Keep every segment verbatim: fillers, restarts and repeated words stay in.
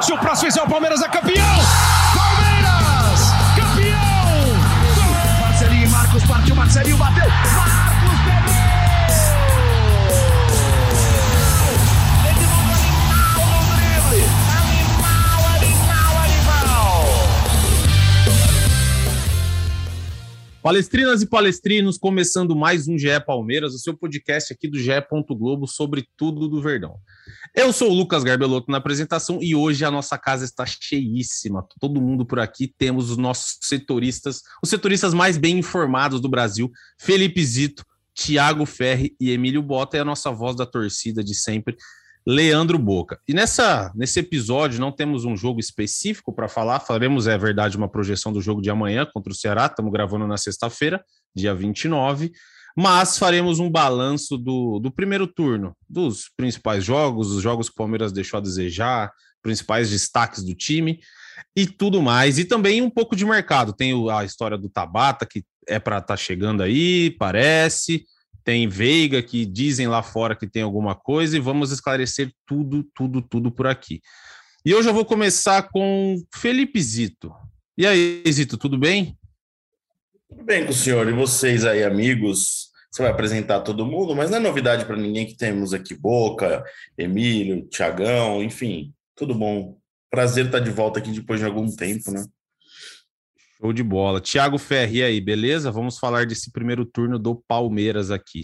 Se o próximo fizer, o Palmeiras é campeão! Palmeiras! Campeão! Marcelinho, Marcos partiu, Marcelinho bateu! Marcos pegou! Animal, animal, animal! Palestrinas e palestrinos, começando mais um G E Palmeiras, o seu podcast aqui do G E. Globo sobre tudo do Verdão. Eu sou o Lucas Garbelotto na apresentação e hoje a nossa casa está cheíssima. Todo mundo por aqui, temos os nossos setoristas, os setoristas mais bem informados do Brasil, Felipe Zito, Thiago Ferri e Emílio Bota, e a nossa voz da torcida de sempre, Leandro Boca. E nessa, nesse episódio não temos um jogo específico para falar, faremos, é verdade, uma projeção do jogo de amanhã contra o Ceará, estamos gravando na sexta-feira, dia vinte e nove, mas faremos um balanço do, do primeiro turno, dos principais jogos, os jogos que o Palmeiras deixou a desejar, principais destaques do time e tudo mais. E também um pouco de mercado. Tem a história do Tabata, que é para estar tá chegando aí, parece. Tem Veiga, que dizem lá fora que tem alguma coisa. E vamos esclarecer tudo, tudo, tudo por aqui. E hoje eu vou começar com Felipe Zito. E aí, Zito, tudo bem? Tudo bem com o senhor e vocês aí, amigos. Você vai apresentar todo mundo, mas não é novidade para ninguém que temos aqui Boca, Emílio, Thiagão, enfim, tudo bom. Prazer estar de volta aqui depois de algum tempo, né? Show de bola. Thiago Ferri, e aí, beleza? Vamos falar desse primeiro turno do Palmeiras aqui.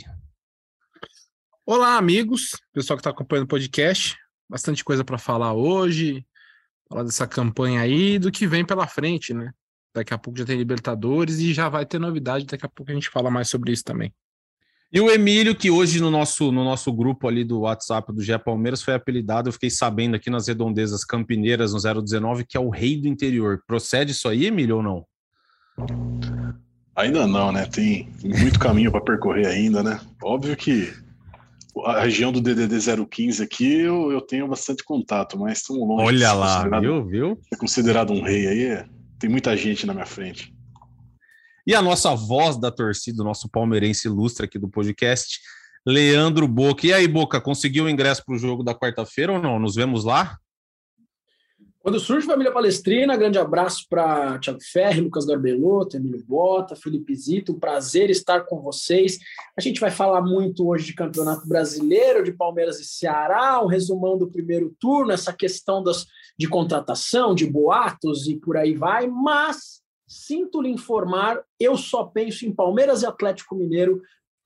Olá, amigos, pessoal que está acompanhando o podcast. Bastante coisa para falar hoje, falar dessa campanha aí, do que vem pela frente, né? Daqui a pouco já tem Libertadores e já vai ter novidade. Daqui a pouco a gente fala mais sobre isso também. E o Emílio, que hoje no nosso, no nosso grupo ali do WhatsApp do G E Palmeiras foi apelidado, eu fiquei sabendo aqui nas redondezas campineiras no zero dezenove, que é o rei do interior. Procede isso aí, Emílio, ou não? Ainda não, né? Tem muito caminho para percorrer ainda, né? Óbvio que a região do D D D zero quinze aqui eu, eu tenho bastante contato, mas estamos longe. Olha lá, viu, viu? É considerado um rei aí, é... Tem muita gente na minha frente. E a nossa voz da torcida, o nosso palmeirense ilustre aqui do podcast, Leandro Boca. E aí, Boca, conseguiu o ingresso para o jogo da quarta-feira ou não? Nos vemos lá? Quando surge Família Palestrina, grande abraço para Thiago Ferri, Lucas Garbelotto, Emílio Bota, Felipe Zito. Um prazer estar com vocês. A gente vai falar muito hoje de Campeonato Brasileiro, de Palmeiras e Ceará, um resumão do primeiro turno, essa questão das de contratação, de boatos e por aí vai, mas sinto lhe informar, eu só penso em Palmeiras e Atlético Mineiro,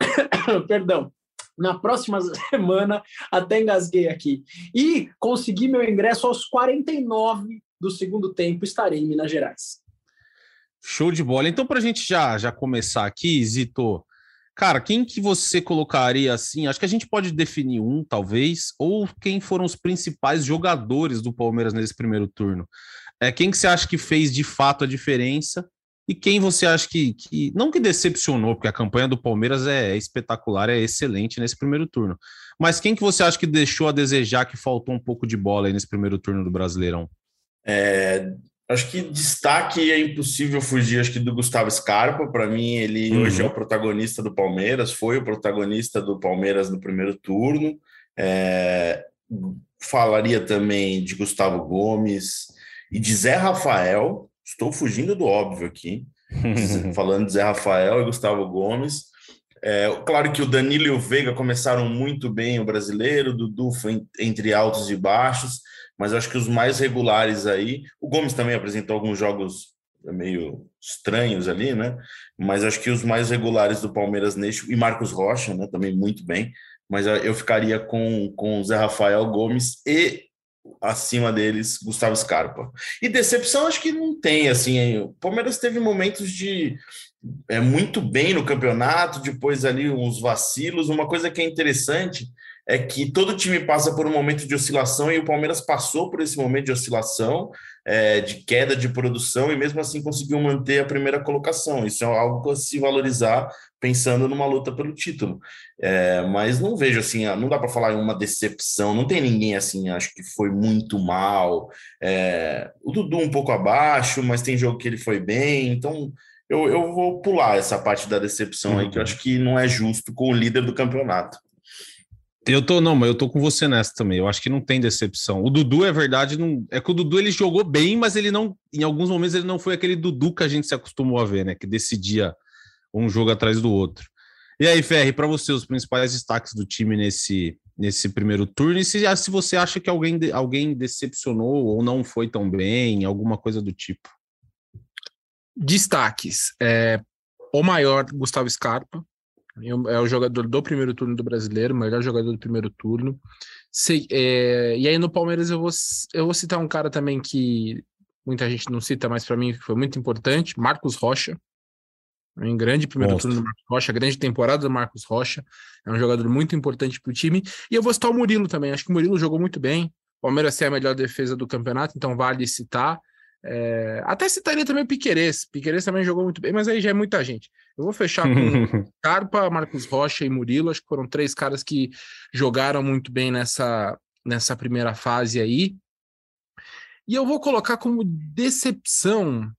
perdão, na próxima semana, até engasguei aqui, e consegui meu ingresso aos quarenta e nove do segundo tempo, estarei em Minas Gerais. Show de bola. Então, para a gente já, já começar aqui, Zito, cara, quem que você colocaria assim? Acho que a gente pode definir um, talvez, ou quem foram os principais jogadores do Palmeiras nesse primeiro turno? É, quem que você acha que fez de fato a diferença? E quem você acha que, que não que decepcionou, porque a campanha do Palmeiras é, é espetacular, é excelente nesse primeiro turno. Mas quem que você acha que deixou a desejar, que faltou um pouco de bola aí nesse primeiro turno do Brasileirão? É... Acho que destaque é impossível fugir, acho que do Gustavo Scarpa. Para mim, ele uhum. hoje é o protagonista do Palmeiras, foi o protagonista do Palmeiras no primeiro turno. É, falaria também de Gustavo Gomes e de Zé Rafael. Estou fugindo do óbvio aqui, falando de Zé Rafael e Gustavo Gomes. É, claro que o Danilo e o Veiga começaram muito bem o Brasileiro, o Dudu foi entre altos e baixos, mas acho que os mais regulares aí, o Gomes também apresentou alguns jogos meio estranhos ali, né? Mas acho que os mais regulares do Palmeiras neste, e Marcos Rocha, né? Também muito bem, mas eu ficaria com com Zé Rafael, Gomes e acima deles Gustavo Scarpa. E decepção acho que não tem, assim, o Palmeiras teve momentos de é, muito bem no campeonato, depois ali uns vacilos. Uma coisa que é interessante é que todo time passa por um momento de oscilação e o Palmeiras passou por esse momento de oscilação, é, de queda de produção, e mesmo assim conseguiu manter a primeira colocação. Isso é algo a se valorizar pensando numa luta pelo título. É, mas não vejo assim, não dá para falar em uma decepção, não tem ninguém assim, acho que foi muito mal. É, o Dudu um pouco abaixo, mas tem jogo que ele foi bem, então eu, eu vou pular essa parte da decepção aí, que eu acho que não é justo com o líder do campeonato. Eu tô, não, mas eu tô com você nessa também. Eu acho que não tem decepção. O Dudu, é verdade, não, é que o Dudu ele jogou bem, mas ele não, em alguns momentos ele não foi aquele Dudu que a gente se acostumou a ver, né? Que decidia um jogo atrás do outro. E aí, Ferri, para você, os principais destaques do time nesse, nesse primeiro turno, e se, se você acha que alguém, alguém decepcionou ou não foi tão bem, alguma coisa do tipo. Destaques. É, o maior, Gustavo Scarpa. É o jogador do primeiro turno do Brasileiro, o melhor jogador do primeiro turno. Se, é, e aí no Palmeiras eu vou, eu vou citar um cara também que muita gente não cita, mas para mim foi muito importante, Marcos Rocha. Um grande primeiro Monstro. turno do Marcos Rocha, grande temporada do Marcos Rocha. É um jogador muito importante para o time. E eu vou citar o Murilo também. Acho que o Murilo jogou muito bem. O Palmeiras é a melhor defesa do campeonato, então vale citar. É, até citaria também o Piquerez. Piquerez também jogou muito bem, mas aí já é muita gente. Eu vou fechar com Scarpa, Marcos Rocha e Murilo. Acho que foram três caras que jogaram muito bem nessa, nessa primeira fase aí. E eu vou colocar como decepção.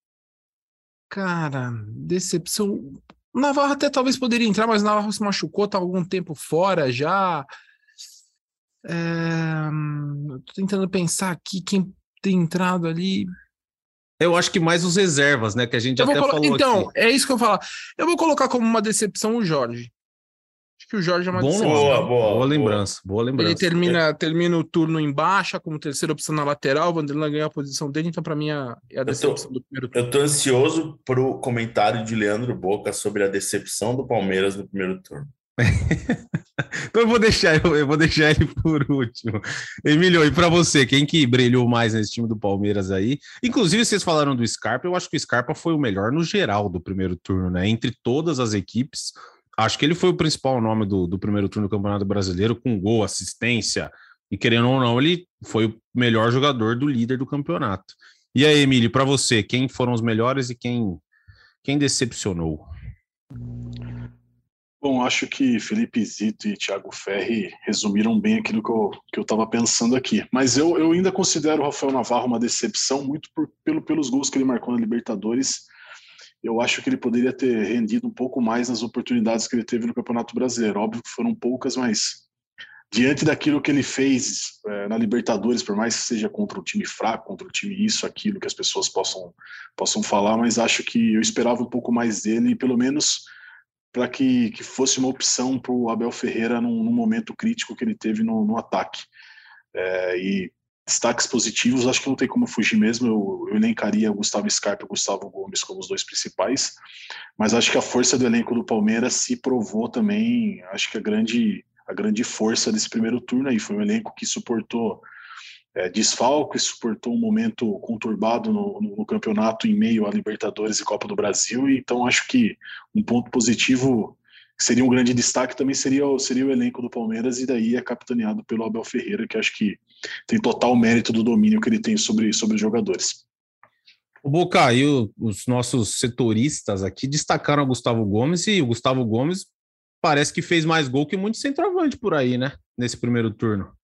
Cara, decepção. O Navarro até talvez poderia entrar, mas o Navarro se machucou, tá há algum tempo fora já. É... Eu tô tentando pensar aqui quem tem entrado ali. Eu acho que mais os reservas, né? Que a gente Eu até colo... falou Então, aqui. é isso que eu vou falar. Eu vou colocar como uma decepção o Jorge. Acho que o Jorge é uma Bom decepção. nome. Boa, boa, boa lembrança, boa lembrança. Ele termina, termina o turno em baixa, como terceira opção na lateral. O Vanderlan ganhou a posição dele, então para mim é a decepção tô, do primeiro turno. Eu tô ansioso pro comentário de Leandro Boca sobre a decepção do Palmeiras no primeiro turno. Então eu vou deixar, eu, eu vou deixar ele por último. Emílio, e para você, quem que brilhou mais nesse time do Palmeiras aí? Inclusive, vocês falaram do Scarpa, eu acho que o Scarpa foi o melhor no geral do primeiro turno, né? Entre todas as equipes, acho que ele foi o principal nome do, do primeiro turno do Campeonato Brasileiro, com gol, assistência, e querendo ou não, ele foi o melhor jogador do líder do campeonato. E aí, Emílio, para você, quem foram os melhores e quem, quem decepcionou? Bom, acho que Felipe Zito e Thiago Ferri resumiram bem aquilo que eu que eu estava pensando aqui. Mas eu, eu ainda considero o Rafael Navarro uma decepção, muito por, pelo, pelos gols que ele marcou na Libertadores. Eu acho que ele poderia ter rendido um pouco mais nas oportunidades que ele teve no Campeonato Brasileiro. Óbvio que foram poucas, mas diante daquilo que ele fez é, na Libertadores, por mais que seja contra um time fraco, contra um time isso, aquilo que as pessoas possam, possam falar, mas acho que eu esperava um pouco mais dele, e pelo menos para que, que fosse uma opção para o Abel Ferreira num, num momento crítico que ele teve no, no ataque. É, e destaques positivos, acho que não tem como fugir mesmo, eu, eu elencaria o Gustavo Scarpa e o Gustavo Gomes como os dois principais, mas acho que a força do elenco do Palmeiras se provou também, acho que a grande, a grande força desse primeiro turno aí, foi um elenco que suportou É, desfalque, suportou um momento conturbado no, no, no campeonato em meio a Libertadores e Copa do Brasil, e então acho que um ponto positivo, que seria um grande destaque, também seria, seria o elenco do Palmeiras, e daí é capitaneado pelo Abel Ferreira, que acho que tem total mérito do domínio que ele tem sobre, sobre os jogadores. O Boca, e o, os nossos setoristas aqui destacaram o Gustavo Gomes, e o Gustavo Gomes parece que fez mais gol que muito centroavante por aí, né? Nesse primeiro turno.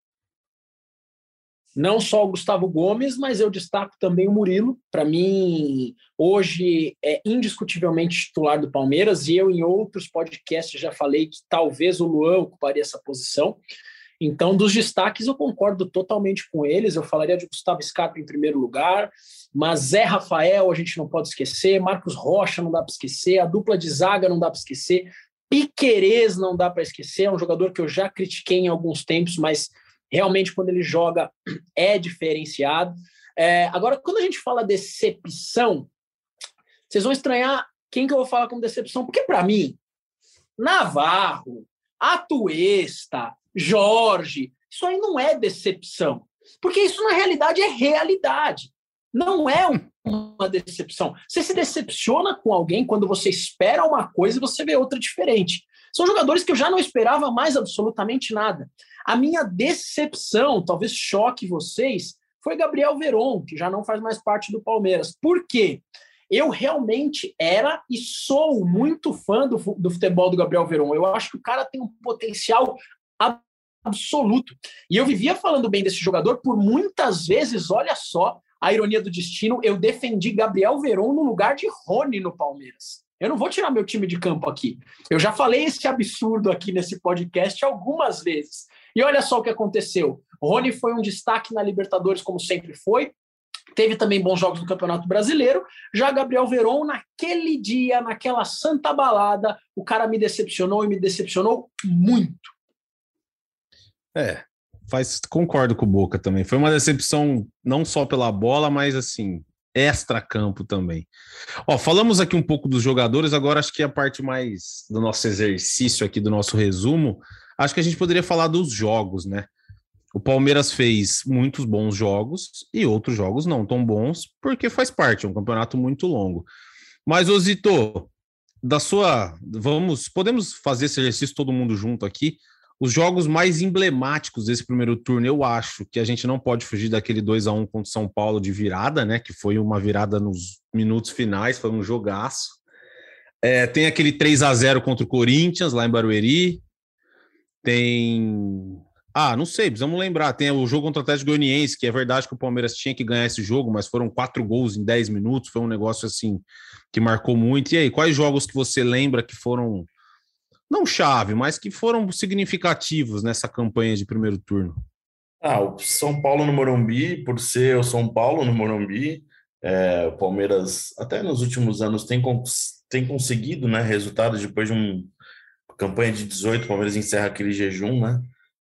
Não só o Gustavo Gomes, mas eu destaco também o Murilo. Para mim, hoje é indiscutivelmente titular do Palmeiras, e eu em outros podcasts já falei que talvez o Luan ocuparia essa posição. Então, dos destaques, eu concordo totalmente com eles. Eu falaria de Gustavo Scarpa em primeiro lugar, mas Zé Rafael a gente não pode esquecer, Marcos Rocha não dá para esquecer, a dupla de zaga não dá para esquecer, Piquerez não dá para esquecer, é um jogador que eu já critiquei em alguns tempos, mas realmente, quando ele joga, é diferenciado. É, agora, quando a gente fala decepção, vocês vão estranhar quem que eu vou falar como decepção, porque, para mim, Navarro, Atuesta, Jorge, isso aí não é decepção. Porque isso, na realidade, é realidade. Não é uma decepção. Você se decepciona com alguém quando você espera uma coisa e você vê outra diferente. São jogadores que eu já não esperava mais absolutamente nada. A minha decepção, talvez choque vocês, foi Gabriel Veron, que já não faz mais parte do Palmeiras. Por quê? Eu realmente era e sou muito fã do, do futebol do Gabriel Veron. Eu acho que o cara tem um potencial absoluto. E eu vivia falando bem desse jogador por muitas vezes, olha só, a ironia do destino, eu defendi Gabriel Veron no lugar de Rony no Palmeiras. Eu não vou tirar meu time de campo aqui. Eu já falei esse absurdo aqui nesse podcast algumas vezes. E olha só o que aconteceu. O Rony foi um destaque na Libertadores, como sempre foi. Teve também bons jogos no Campeonato Brasileiro. Já Gabriel Veron, naquele dia, naquela santa balada, o cara me decepcionou e me decepcionou muito. É, faz, concordo com o Boca também. Foi uma decepção não só pela bola, mas assim, extra-campo também. Ó, falamos aqui um pouco dos jogadores, agora acho que a parte mais do nosso exercício aqui, do nosso resumo, acho que a gente poderia falar dos jogos, né? O Palmeiras fez muitos bons jogos e outros jogos não tão bons, porque faz parte, é um campeonato muito longo. Mas, ô Zito, da sua... Vamos, podemos fazer esse exercício todo mundo junto aqui. Os jogos mais emblemáticos desse primeiro turno, eu acho que a gente não pode fugir daquele dois a um contra o São Paulo de virada, né? Que foi uma virada nos minutos finais, foi um jogaço. É, tem aquele três a zero contra o Corinthians, lá em Barueri. Tem... Ah, não sei, precisamos lembrar. Tem o jogo contra o Atlético Goianiense, que é verdade que o Palmeiras tinha que ganhar esse jogo, mas foram quatro gols em dez minutos, foi um negócio assim que marcou muito. E aí, quais jogos que você lembra que foram, não chave, mas que foram significativos nessa campanha de primeiro turno? Ah, o São Paulo no Morumbi, por ser o São Paulo no Morumbi, é, o Palmeiras até nos últimos anos tem, tem conseguido, né, resultados depois de uma campanha de dezoito, o Palmeiras encerra aquele jejum, né?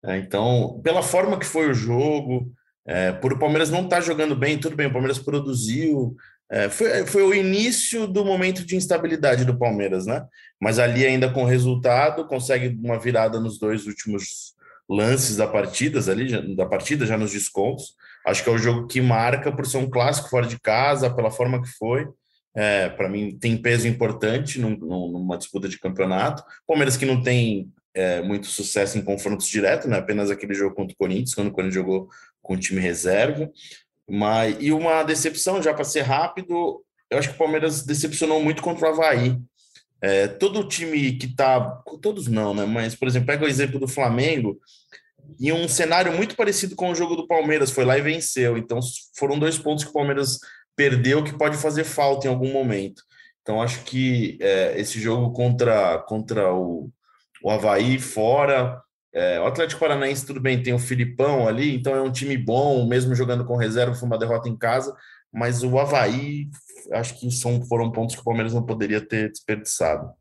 Então, pela forma que foi o jogo, é, por o Palmeiras não estar jogando bem, tudo bem, o Palmeiras produziu, é, foi, foi o início do momento de instabilidade do Palmeiras, né? Mas ali ainda com resultado, consegue uma virada nos dois últimos lances da partida, ali, da partida, já nos descontos. Acho que é o jogo que marca por ser um clássico fora de casa, pela forma que foi. É, para mim, tem peso importante num, numa disputa de campeonato. Palmeiras que não tem É, muito sucesso em confrontos diretos, né? Apenas aquele jogo contra o Corinthians, quando o Corinthians jogou com o time reserva. Mas, e uma decepção, já para ser rápido, eu acho que o Palmeiras decepcionou muito contra o Avaí. É, todo time que está... Todos não, né? Mas, por exemplo, pega o exemplo do Flamengo, em um cenário muito parecido com o jogo do Palmeiras, foi lá e venceu. Então, foram dois pontos que o Palmeiras perdeu que pode fazer falta em algum momento. Então, acho que é, esse jogo contra, contra o O Avaí fora, é, o Atlético Paranaense, tudo bem, tem o Filipão ali, então é um time bom, mesmo jogando com reserva, foi uma derrota em casa, mas o Avaí, acho que são, foram pontos que o Palmeiras não poderia ter desperdiçado.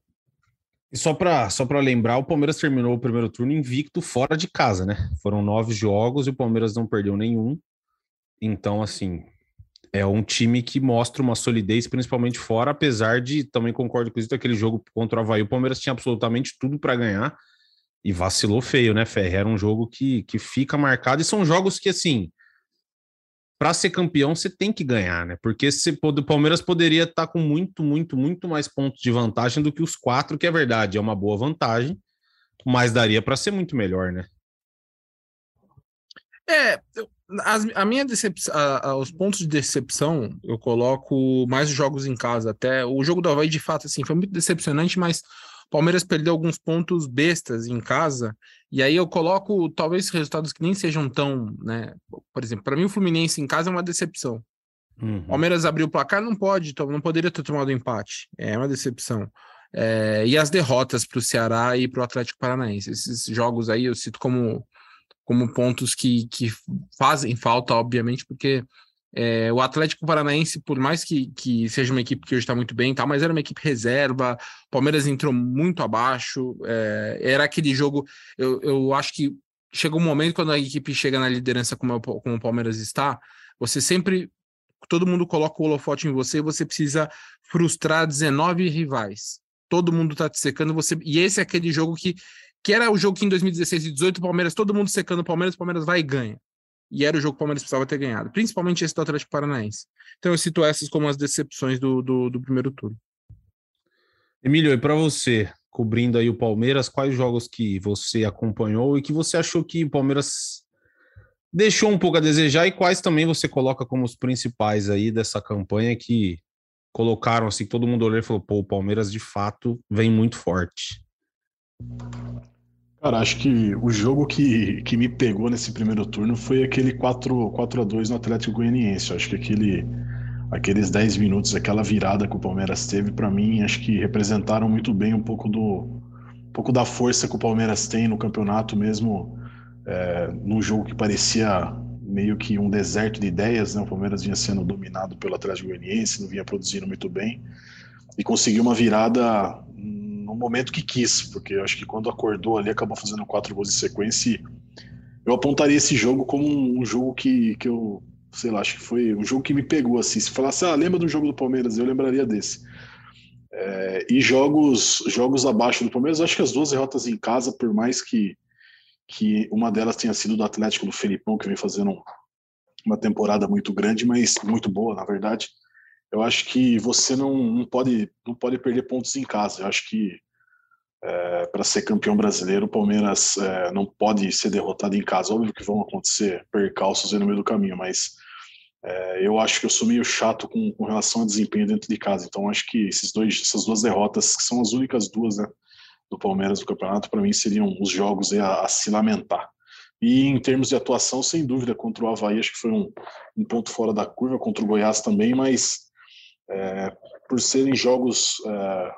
E só para só para lembrar, o Palmeiras terminou o primeiro turno invicto fora de casa, né? Foram nove jogos e o Palmeiras não perdeu nenhum. Então, assim, é um time que mostra uma solidez, principalmente fora, apesar de, também concordo com isso, aquele jogo contra o Avaí, o Palmeiras tinha absolutamente tudo para ganhar e vacilou feio, né, Ferre? Era um jogo que, que fica marcado, e são jogos que, assim, para ser campeão, você tem que ganhar, né? Porque se, o Palmeiras poderia estar com muito, muito, muito mais pontos de vantagem do que os quatro, que é verdade, é uma boa vantagem, mas daria para ser muito melhor, né? É, as, a minha decepção, a, a, os pontos de decepção, eu coloco mais os jogos em casa. Até o jogo do Avaí, de fato, assim, foi muito decepcionante, mas o Palmeiras perdeu alguns pontos bestas em casa, e aí eu coloco talvez resultados que nem sejam tão, né? Por exemplo, para mim o Fluminense em casa é uma decepção. Uhum. Palmeiras abriu o placar, não pode, não poderia ter tomado empate, é uma decepção. É, e as derrotas para o Ceará e para o Atlético Paranaense, esses jogos aí eu cito como como pontos que, que fazem falta, obviamente, porque é, o Atlético Paranaense, por mais que, que seja uma equipe que hoje está muito bem, tá, mas era uma equipe reserva, o Palmeiras entrou muito abaixo, é, era aquele jogo, eu, eu acho que chega um momento quando a equipe chega na liderança como, como o Palmeiras está, você sempre, todo mundo coloca o holofote em você, você precisa frustrar dezenove rivais, todo mundo tá te secando, você, e esse é aquele jogo que que era o jogo que em dois mil e dezesseis e dezoito o Palmeiras, todo mundo secando o Palmeiras, o Palmeiras vai e ganha. E era o jogo que o Palmeiras precisava ter ganhado, principalmente esse do Atlético Paranaense. Então eu cito essas como as decepções do, do, do primeiro turno. Emílio, e para você, cobrindo aí o Palmeiras, quais jogos que você acompanhou e que você achou que o Palmeiras deixou um pouco a desejar, e quais também você coloca como os principais aí dessa campanha que colocaram assim, todo mundo olhou e falou, pô, o Palmeiras de fato vem muito forte. Cara, acho que o jogo que, que me pegou nesse primeiro turno foi aquele quatro a dois no Atlético Goianiense. Acho que aquele, aqueles dez minutos, aquela virada que o Palmeiras teve, para mim, acho que representaram muito bem um pouco do um pouco da força que o Palmeiras tem no campeonato, mesmo é, num jogo que parecia meio que um deserto de ideias, né? O Palmeiras vinha sendo dominado pelo Atlético Goianiense, não vinha produzindo muito bem, e conseguiu uma virada no momento que quis, porque eu acho que quando acordou ali, acabou fazendo quatro gols em sequência, e eu apontaria esse jogo como um, um jogo que, que eu, sei lá, acho que foi um jogo que me pegou, assim, se falasse, ah, lembra do jogo do Palmeiras, eu lembraria desse. É, e jogos, jogos abaixo do Palmeiras, eu acho que as duas derrotas em casa, por mais que, que uma delas tenha sido do Atlético, do Felipão, que vem fazendo uma temporada muito grande, mas muito boa, na verdade, eu acho que você não, não, pode, não pode perder pontos em casa. Eu acho que é, para ser campeão brasileiro, o Palmeiras é, não pode ser derrotado em casa. Óbvio que vão acontecer percalços aí no meio do caminho, mas é, eu acho que eu sou meio chato com, com relação ao desempenho dentro de casa. Então acho que esses dois, essas duas derrotas, que são as únicas duas, né, do Palmeiras do campeonato, para mim seriam os jogos a, a se lamentar. E em termos de atuação, sem dúvida, contra o Avaí, acho que foi um, um ponto fora da curva, contra o Goiás também, mas É, por serem jogos é,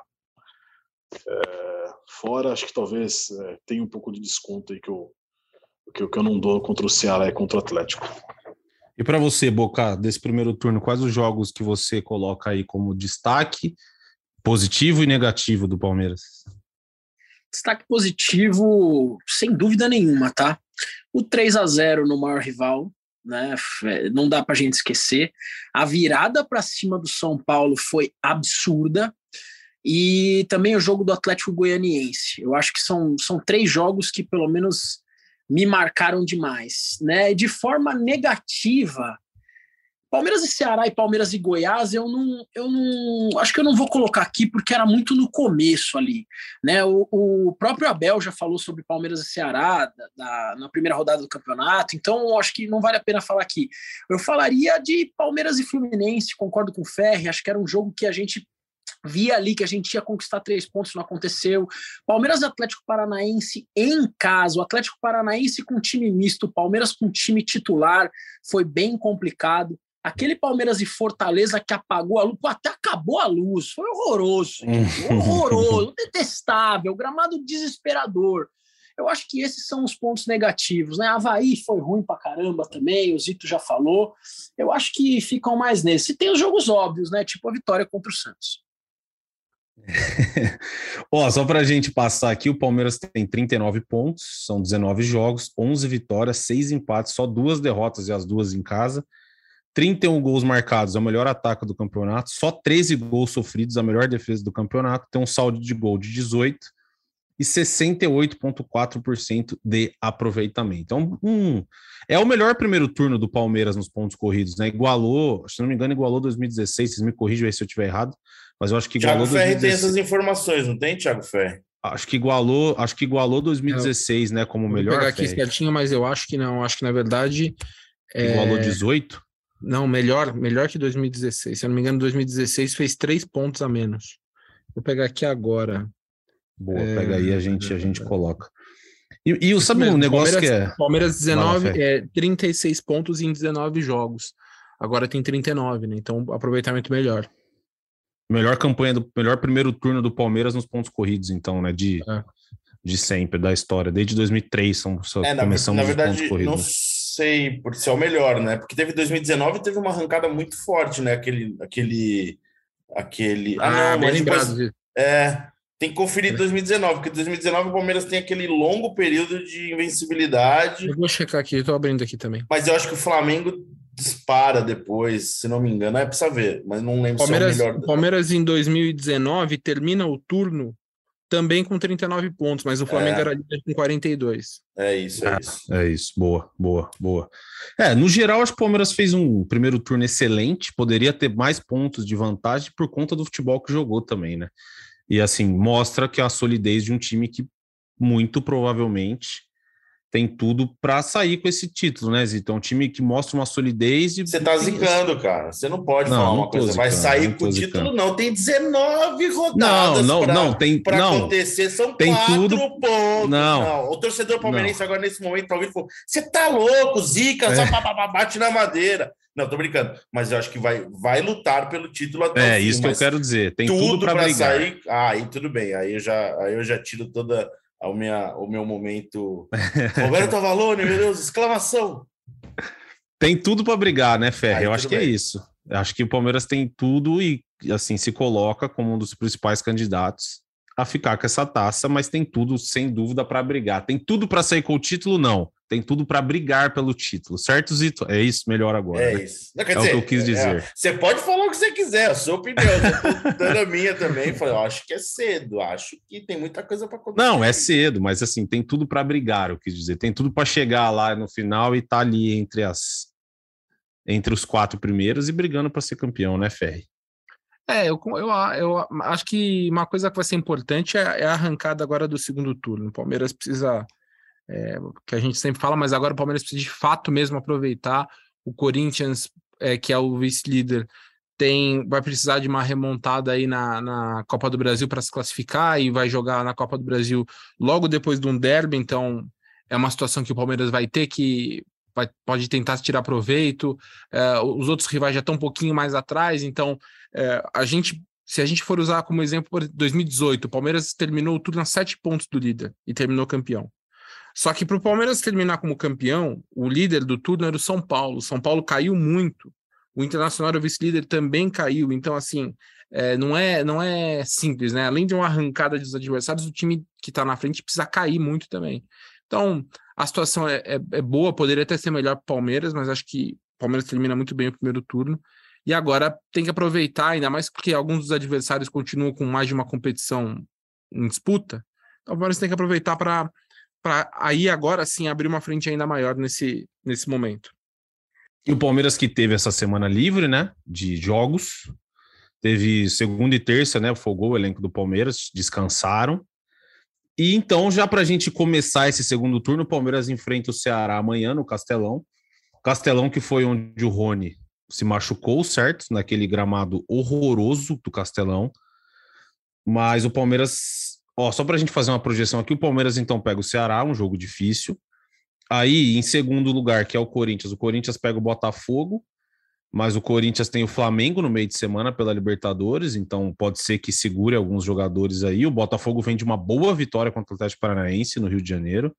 é, fora, acho que talvez é, tenha um pouco de desconto aí que eu, que, eu, que eu não dou contra o Ceará e contra o Atlético. E para você, Boca, desse primeiro turno, quais os jogos que você coloca aí como destaque positivo e negativo do Palmeiras? Destaque positivo, sem dúvida nenhuma, tá? O três a zero no maior rival, né? Não dá pra gente esquecer. A virada para cima do São Paulo foi absurda, e também o jogo do Atlético Goianiense. Eu acho que são, são três jogos que pelo menos me marcaram demais, né? De forma negativa, Palmeiras e Ceará e Palmeiras e Goiás, eu não, eu não, acho que eu não vou colocar aqui porque era muito no começo ali, né? O, o próprio Abel já falou sobre Palmeiras e Ceará da, da, na primeira rodada do campeonato, então acho que não vale a pena falar aqui. Eu falaria de Palmeiras e Fluminense, concordo com o Ferri, acho que era um jogo que a gente via ali que a gente ia conquistar três pontos, não aconteceu. Palmeiras e Atlético Paranaense em casa, o Atlético Paranaense com time misto, Palmeiras com time titular, foi bem complicado. Aquele Palmeiras e Fortaleza que apagou a luz, pô, até acabou a luz, foi horroroso, horroroso, detestável, gramado desesperador. Eu acho que esses são os pontos negativos, né? Avaí foi ruim pra caramba também, o Zito já falou. Eu acho que ficam mais nesse. E tem os jogos óbvios, né? Tipo a vitória contra o Santos. Ó, só pra gente passar aqui, o Palmeiras tem trinta e nove pontos, são dezenove jogos, onze vitórias, seis empates, só duas derrotas e as duas em casa. trinta e um gols marcados, é o melhor ataque do campeonato, só treze gols sofridos, a melhor defesa do campeonato, tem um saldo de gol de dezoito e sessenta e oito vírgula quatro por cento de aproveitamento. Então, hum, é o melhor primeiro turno do Palmeiras nos pontos corridos, né? Igualou, se não me engano, igualou dois mil e dezesseis, vocês me corrijam aí se eu estiver errado, mas eu acho que igualou Thiago Ferri dois mil e dezesseis. Tem essas informações, não tem, Thiago Ferri? Acho que igualou, acho que igualou dois mil e dezesseis, né, como o melhor. Vou pegar aqui Ferri. certinho, mas eu acho que não, acho que na verdade Igualou é... dezoito? Não, melhor, melhor que dois mil e dezesseis. Se eu não me engano, dois mil e dezesseis fez três pontos a menos. Vou pegar aqui agora. Boa, é... pega aí, a gente, a gente coloca. E, e o sabe mesmo, um negócio Palmeiras, que é... Palmeiras dezenove, lá, é, trinta e seis pontos em dezenove jogos. Agora tem trinta e nove, né? Então aproveitamento melhor. Melhor campanha, do melhor primeiro turno do Palmeiras nos pontos corridos, então, né? De, é. de sempre, da história. Desde dois mil e três são, só É, na, começamos na os verdade, pontos corridos. não sei por ser o melhor, né? Porque teve dois mil e dezenove, teve uma arrancada muito forte, né? Aquele... aquele, aquele... Ah, ah, não, bem mas lembrado depois... disso. É, tem que conferir dois mil e dezenove, porque dois mil e dezenove o Palmeiras tem aquele longo período de invencibilidade. Eu vou checar aqui, eu tô abrindo aqui também. Mas eu acho que o Flamengo dispara depois, se não me engano. É, precisa ver, mas não lembro Palmeiras, se é o melhor. O Palmeiras em dois mil e dezenove termina o turno também com trinta e nove pontos, mas o Flamengo É. era líder com quarenta e dois. É isso, é isso. É isso, boa, boa, boa. É, no geral, acho que o Palmeiras fez um primeiro turno excelente, poderia ter mais pontos de vantagem por conta do futebol que jogou também, né? E assim, mostra que a solidez de um time que muito provavelmente tem tudo para sair com esse título, né, Zito? É um time que mostra uma solidez. E... Você tá zicando, cara. Você não pode não, falar não uma coisa. zicando, vai sair com o título, zicando. não. Tem dezenove rodadas não, não, não, tem, para não, acontecer. São tem quatro tudo... pontos. Não, não. O torcedor palmeirense não. agora, nesse momento, tá ouvindo, falou: você tá louco, zica, é. só bate na madeira. Não, tô brincando. Mas eu acho que vai, vai lutar pelo título até é, o fim. É, isso que eu quero dizer. Tem tudo, tudo para brigar. Sair. Ah, aí tudo bem. Aí eu já, aí eu já tiro toda... Ao, minha, o meu momento. Roberto Avalone, meu Deus, exclamação! Tem tudo para brigar, né, Ferre? Aí, eu acho que bem. é isso. Eu acho que o Palmeiras tem tudo e, assim, se coloca como um dos principais candidatos a ficar com essa taça, mas tem tudo, sem dúvida, para brigar. Tem tudo para sair com o título? Não. Tem tudo para brigar pelo título, certo, Zito? É isso, melhor agora. É né? isso. Não, quer é dizer, o que eu quis dizer. É, você pode falar o que você quiser, a sua opinião. Eu tô dando a minha também. Falei, eu acho que é cedo, acho que tem muita coisa para acontecer. Não, é cedo, mas assim, tem tudo para brigar, eu quis dizer. Tem tudo para chegar lá no final e estar tá ali entre, as, entre os quatro primeiros e brigando para ser campeão, né, Ferri? É, eu, eu, eu acho que uma coisa que vai ser importante é, é a arrancada agora do segundo turno. O Palmeiras precisa... É, que a gente sempre fala, mas agora o Palmeiras precisa de fato mesmo aproveitar. O Corinthians, é, que é o vice-líder, tem, vai precisar de uma remontada aí na, na Copa do Brasil para se classificar e vai jogar na Copa do Brasil logo depois de um derby, então é uma situação que o Palmeiras vai ter que vai, pode tentar tirar proveito. É, os outros rivais já estão um pouquinho mais atrás, então é, a gente, se a gente for usar como exemplo por dois mil e dezoito, o Palmeiras terminou o turno a sete pontos do líder e terminou campeão. Só que para o Palmeiras terminar como campeão, o líder do turno era o São Paulo. O São Paulo caiu muito. O Internacional, o vice-líder, também caiu. Então, assim, é, não, é, não é simples, né? Além de uma arrancada dos adversários, o time que está na frente precisa cair muito também. Então, a situação é, é, é boa, poderia até ser melhor para o Palmeiras, mas acho que o Palmeiras termina muito bem o primeiro turno. E agora tem que aproveitar, ainda mais porque alguns dos adversários continuam com mais de uma competição em disputa. Então, o Palmeiras tem que aproveitar para... para aí agora sim abrir uma frente ainda maior nesse, nesse momento. E o Palmeiras que teve essa semana livre, né, de jogos, teve segunda e terça, né, folgou o elenco do Palmeiras, descansaram, e então já para a gente começar esse segundo turno, o Palmeiras enfrenta o Ceará amanhã no Castelão, Castelão que foi onde o Rony se machucou, certo, naquele gramado horroroso do Castelão, mas o Palmeiras... Ó, só para a gente fazer uma projeção aqui, o Palmeiras então pega o Ceará, um jogo difícil. Aí, em segundo lugar, que é o Corinthians, o Corinthians pega o Botafogo, mas o Corinthians tem o Flamengo no meio de semana pela Libertadores, então pode ser que segure alguns jogadores aí. O Botafogo vem de uma boa vitória contra o Atlético Paranaense no Rio de Janeiro.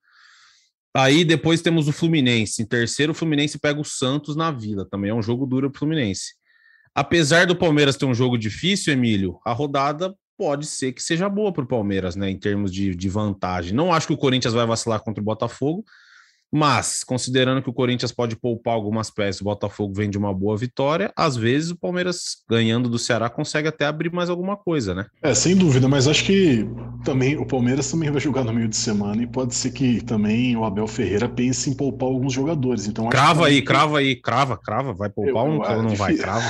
Aí depois temos o Fluminense. Em terceiro, o Fluminense pega o Santos na Vila, também é um jogo duro para o Fluminense. Apesar do Palmeiras ter um jogo difícil, Emílio, a rodada... pode ser que seja boa para o Palmeiras, né, em termos de, de vantagem. Não acho que o Corinthians vai vacilar contra o Botafogo, mas, considerando que o Corinthians pode poupar algumas peças, o Botafogo vem de uma boa vitória, às vezes o Palmeiras, ganhando do Ceará, consegue até abrir mais alguma coisa, né? É, sem dúvida, mas acho que também o Palmeiras também vai jogar no meio de semana e pode ser que também o Abel Ferreira pense em poupar alguns jogadores. Então, crava aí, que... crava aí, crava, crava, vai poupar eu, um ou não vai, crava?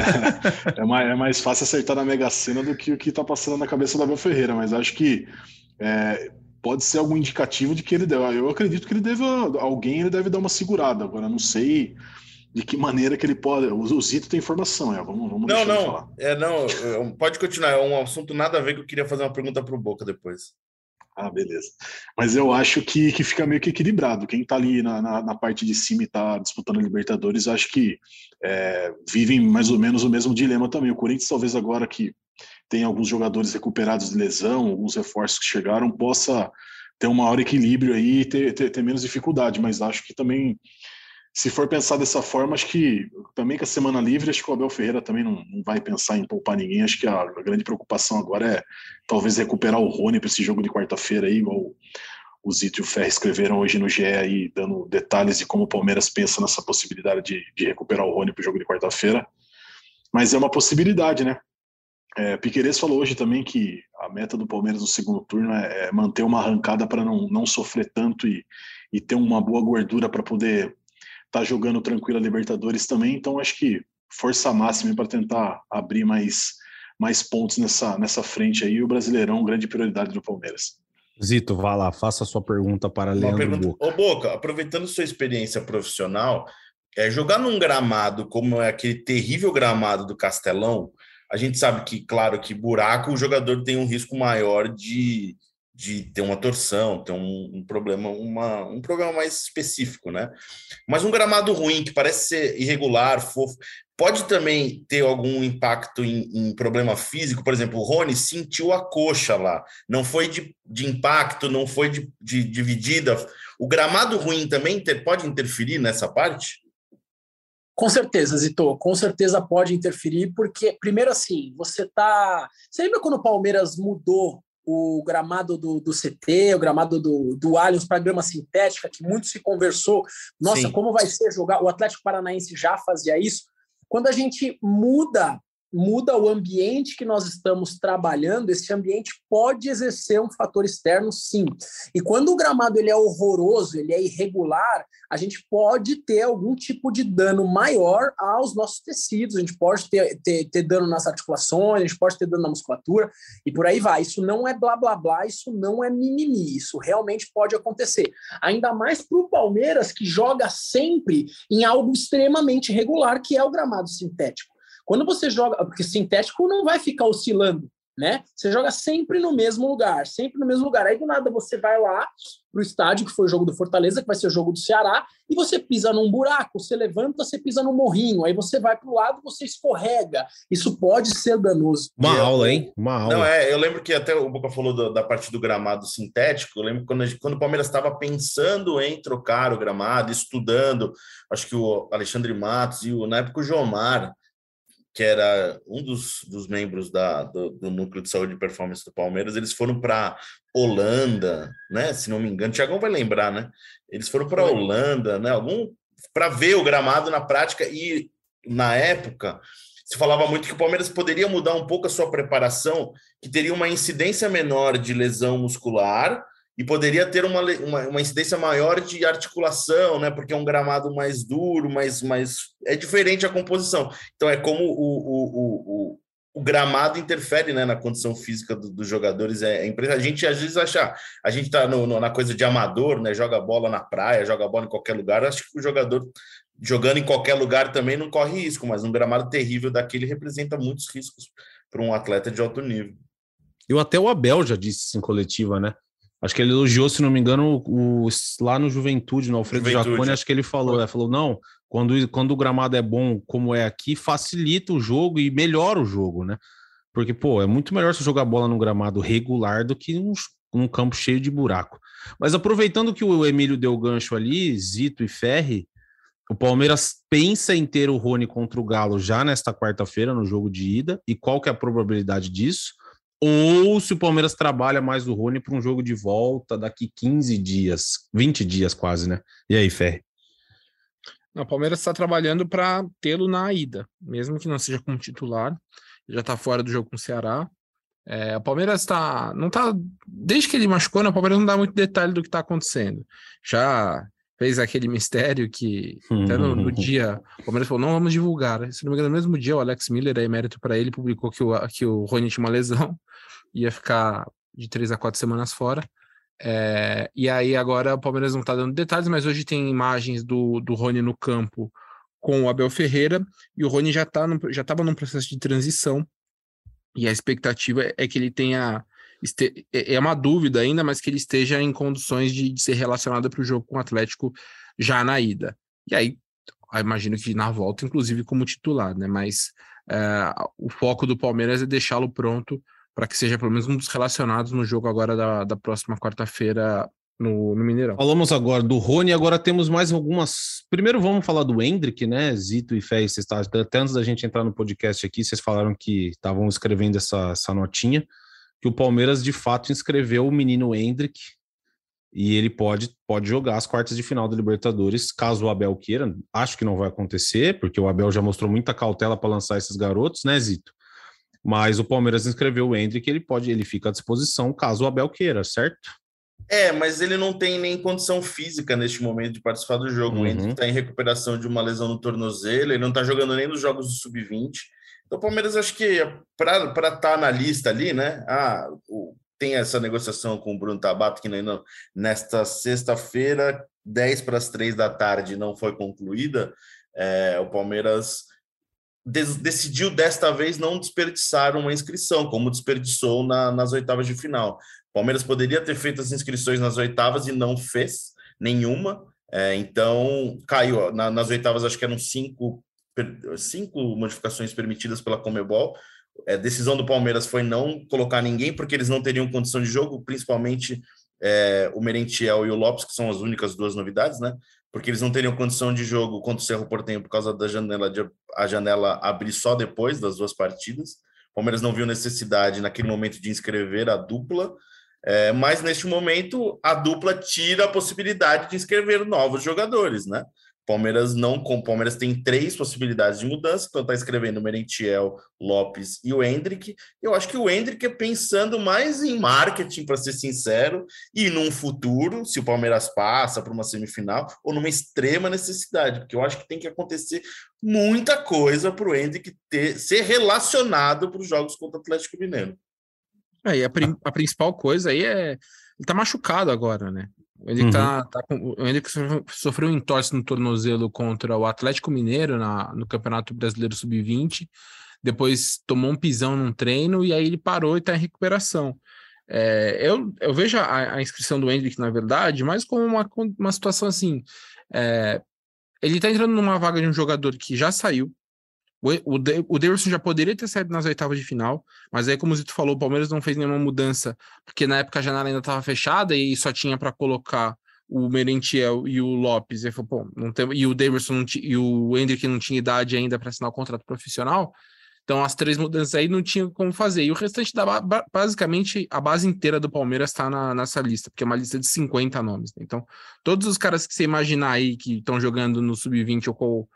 é, mais, é mais fácil acertar na Mega Sena do que o que está passando na cabeça do Abel Ferreira, mas acho que é, pode ser algum indicativo de que ele deve. Eu acredito que ele deve, alguém ele deve dar uma segurada. Agora, não sei de que maneira que ele pode. O Zito tem informação, é. Vamos, vamos não, deixar não, ele falar. É, não, pode continuar. É um assunto nada a ver que eu queria fazer uma pergunta para o Boca depois. Ah, beleza. Mas eu acho que, que fica meio que equilibrado. Quem tá ali na, na, na parte de cima e tá disputando a Libertadores, acho que é, vivem mais ou menos o mesmo dilema também. O Corinthians, talvez agora que tem alguns jogadores recuperados de lesão, alguns reforços que chegaram, possa ter um maior equilíbrio aí e ter, ter, ter menos dificuldade. Mas acho que também, se for pensar dessa forma, acho que também com a semana livre, acho que o Abel Ferreira também não, não vai pensar em poupar ninguém. Acho que a, a grande preocupação agora é talvez recuperar o Rony para esse jogo de quarta-feira aí, igual o Zito e o Ferre escreveram hoje no G E aí, dando detalhes de como o Palmeiras pensa nessa possibilidade de, de recuperar o Rony para o jogo de quarta-feira. Mas é uma possibilidade, né? É, Piquerez falou hoje também que a meta do Palmeiras no segundo turno é, é manter uma arrancada para não, não sofrer tanto e, e ter uma boa gordura para poder tá jogando tranquilo a Libertadores também, então acho que força máxima para tentar abrir mais, mais pontos nessa, nessa frente aí, o Brasileirão, grande prioridade do Palmeiras. Zito, vá lá, faça a sua pergunta para Uma Leandro pergunta. Boca. Ô, Boca, aproveitando sua experiência profissional, é, jogar num gramado como é aquele terrível gramado do Castelão, a gente sabe que, claro, que buraco o jogador tem um risco maior de, de ter uma torção, ter um, um problema, uma, um problema mais específico, né? Mas um gramado ruim, que parece ser irregular, fofo, pode também ter algum impacto em, em problema físico. Por exemplo, o Rony sentiu a coxa lá, não foi de, de impacto, não foi de, de dividida. O gramado ruim também ter, pode interferir nessa parte? Com certeza, Zito, com certeza pode interferir, porque, primeiro assim, você tá... Você lembra quando o Palmeiras mudou o gramado do, do C T, o gramado do, do Allianz para grama sintética, que muito se conversou, nossa, Sim. como vai ser jogar? O Atlético Paranaense já fazia isso. Quando a gente muda, muda o ambiente que nós estamos trabalhando, esse ambiente pode exercer um fator externo, sim. E quando o gramado ele é horroroso, ele é irregular, a gente pode ter algum tipo de dano maior aos nossos tecidos, a gente pode ter, ter, ter dano nas articulações, a gente pode ter dano na musculatura, e por aí vai. Isso não é blá, blá, blá, isso não é mimimi, isso realmente pode acontecer. Ainda mais para o Palmeiras, que joga sempre em algo extremamente regular, que é o gramado sintético. Quando você joga, porque sintético não vai ficar oscilando, né? Você joga sempre no mesmo lugar, sempre no mesmo lugar. Aí do nada você vai lá pro estádio, que foi o jogo do Fortaleza, que vai ser o jogo do Ceará, e você pisa num buraco, você levanta, você pisa num morrinho, aí você vai pro lado, você escorrega. Isso pode ser danoso. Uma eu, aula, hein? Uma aula. Não, é, eu lembro que até o Boca falou do, da parte do gramado sintético, eu lembro quando, quando o Palmeiras estava pensando em trocar o gramado, estudando, acho que o Alexandre Matos e o, na época o Jomar, que era um dos, dos membros da, do, do Núcleo de Saúde e Performance do Palmeiras, eles foram para Holanda, né? Se não me engano, o Thiagão vai lembrar, né? Eles foram para Holanda, né? Algum para ver o gramado na prática, e na época se falava muito que o Palmeiras poderia mudar um pouco a sua preparação, que teria uma incidência menor de lesão muscular e poderia ter uma, uma, uma incidência maior de articulação, né? Porque é um gramado mais duro, mais, mais... é diferente a composição. Então, é como o, o, o, o gramado interfere, né, na condição física do, dos jogadores. É, é a gente, às vezes, acha... A gente está na coisa de amador, né? Joga bola na praia, joga bola em qualquer lugar. Acho que o jogador, jogando em qualquer lugar, também não corre risco, mas um gramado terrível daquele representa muitos riscos para um atleta de alto nível. Eu até o Abel já disse isso em coletiva, né? Acho que ele elogiou, se não me engano, o, o, lá no Juventude, no Alfredo Jaconi, acho que ele falou, né? Falou, não, quando, quando o gramado é bom como é aqui, facilita o jogo e melhora o jogo, né? Porque, pô, é muito melhor você jogar bola num gramado regular do que num, num campo cheio de buraco. Mas aproveitando que o Emílio deu gancho ali, Zito e Ferri, o Palmeiras pensa em ter o Rony contra o Galo já nesta quarta-feira, no jogo de ida, e qual que é a probabilidade disso? Ou se o Palmeiras trabalha mais o Rony para um jogo de volta daqui quinze dias, vinte dias quase, né? E aí, Ferri? O Palmeiras está trabalhando para tê-lo na ida, mesmo que não seja como titular, já está fora do jogo com o Ceará. É, o Palmeiras está, não tá, desde que ele machucou, né, o Palmeiras não dá muito detalhe do que está acontecendo. Já fez aquele mistério que até no, no dia o Palmeiras falou, não vamos divulgar. Se não me engano, no mesmo dia o Alex Miller, aí mérito para ele, publicou que o, que o Rony tinha uma lesão, ia ficar de três a quatro semanas fora. É, e aí agora o Palmeiras não está dando detalhes, mas hoje tem imagens do, do Rony no campo com o Abel Ferreira, e o Rony já tá no, já estava num processo de transição, e a expectativa é que ele tenha, este, é uma dúvida ainda, mas que ele esteja em condições de, de ser relacionado para o jogo com o Atlético já na ida. E aí, eu imagino que na volta, inclusive como titular, né? Mas é, o foco do Palmeiras é deixá-lo pronto para que seja pelo menos um dos relacionados no jogo agora da, da próxima quarta-feira no, no Mineirão. Falamos agora do Rony, agora temos mais algumas... Primeiro vamos falar do Endrick, né? Zito e Fé, vocês tavam... até antes da gente entrar no podcast aqui, vocês falaram que estavam escrevendo essa, essa notinha, que o Palmeiras de fato inscreveu o menino Endrick e ele pode, pode jogar as quartas de final da Libertadores, caso o Abel queira. Acho que não vai acontecer, porque o Abel já mostrou muita cautela para lançar esses garotos, né, Zito? Mas o Palmeiras inscreveu o Endrick, ele pode, ele fica à disposição caso o Abel queira, certo? É, mas ele não tem nem condição física neste momento de participar do jogo. Uhum. O Endrick está em recuperação de uma lesão no tornozelo, ele não está jogando nem nos jogos do sub vinte. Então o Palmeiras, acho que para estar tá na lista ali, né? Ah, o, tem essa negociação com o Bruno Tabata, que ainda nesta sexta-feira, dez para as três da tarde, não foi concluída. É, o Palmeiras des- decidiu desta vez não desperdiçar uma inscrição, como desperdiçou na, nas oitavas de final. O Palmeiras poderia ter feito as inscrições nas oitavas e não fez nenhuma. É, então, caiu. Ó, na, nas oitavas, acho que eram cinco, cinco modificações permitidas pela Conmebol. A decisão do Palmeiras foi não colocar ninguém, porque eles não teriam condição de jogo, principalmente é, o Merentiel e o Lopes, que são as únicas duas novidades, né? Porque eles não teriam condição de jogo contra o Cerro Porteño por causa da janela, de, a janela abrir só depois das duas partidas. O Palmeiras não viu necessidade naquele momento de inscrever a dupla, é, mas neste momento a dupla tira a possibilidade de inscrever novos jogadores, né? Palmeiras não, com Palmeiras tem três possibilidades de mudança, então está escrevendo o Merentiel, Lopes e o Endrick. Eu acho que o Endrick é pensando mais em marketing, para ser sincero, e num futuro, se o Palmeiras passa para uma semifinal, ou numa extrema necessidade, porque eu acho que tem que acontecer muita coisa para o Endrick ter, ser relacionado para os jogos contra o Atlético Mineiro. É, e a, prim- a principal coisa aí é ele tá machucado agora, né? Ele Uhum. tá, tá com, ele sofreu um entorse no tornozelo contra o Atlético Mineiro na, no Campeonato Brasileiro sub vinte, depois tomou um pisão num treino e aí ele parou e tá em recuperação. É, eu, eu vejo a, a inscrição do Endrick, na verdade, mais como uma, uma situação assim, é, ele tá entrando numa vaga de um jogador que já saiu. O, o, o Davidson já poderia ter saído nas oitavas de final, mas aí, como o Zito falou, o Palmeiras não fez nenhuma mudança, porque na época a janela ainda estava fechada e só tinha para colocar o Merentiel e o Lopes. E, falou, pô, não tem, e o Davidson não t, e o Endrick não tinha idade ainda para assinar o contrato profissional. Então, as três mudanças aí não tinha como fazer. E o restante, da basicamente, a base inteira do Palmeiras está na, nessa lista, porque é uma lista de cinquenta nomes. Né? Então, todos os caras que você imaginar aí que estão jogando no sub vinte ou com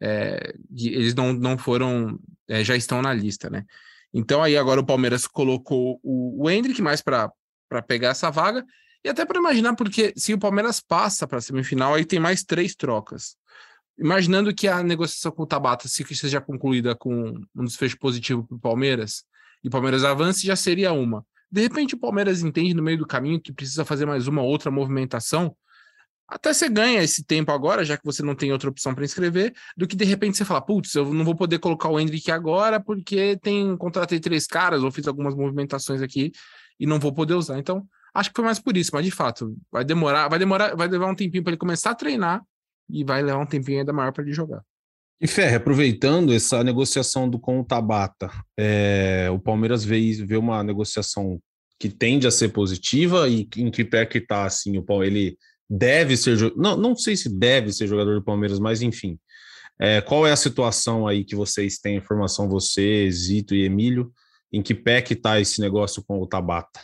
É, eles não, não foram, é, já estão na lista, né? Então aí agora o Palmeiras colocou o, o Endrick mais para pegar essa vaga e até para imaginar, porque se o Palmeiras passa para a semifinal, aí tem mais três trocas. Imaginando que a negociação com o Tabata se seja concluída com um desfecho positivo para o Palmeiras e o Palmeiras avance, já seria uma. De repente o Palmeiras entende no meio do caminho que precisa fazer mais uma outra movimentação. Até você ganha esse tempo agora, já que você não tem outra opção para inscrever, do que de repente você fala, putz, eu não vou poder colocar o Endrick agora porque tem, contratei três caras ou fiz algumas movimentações aqui e não vou poder usar. Então, acho que foi mais por isso, mas de fato, vai demorar, vai demorar, vai levar um tempinho para ele começar a treinar e vai levar um tempinho ainda maior para ele jogar. E Ferre, aproveitando essa negociação do com o Tabata, é, o Palmeiras vê, vê uma negociação que tende a ser positiva e em que pé que tá, assim, o Palmeiras, ele deve ser, não, não sei se deve ser jogador do Palmeiras, mas enfim, é, qual é a situação aí que vocês têm informação, você, Zito e Emílio, em que pé que tá esse negócio com o Tabata?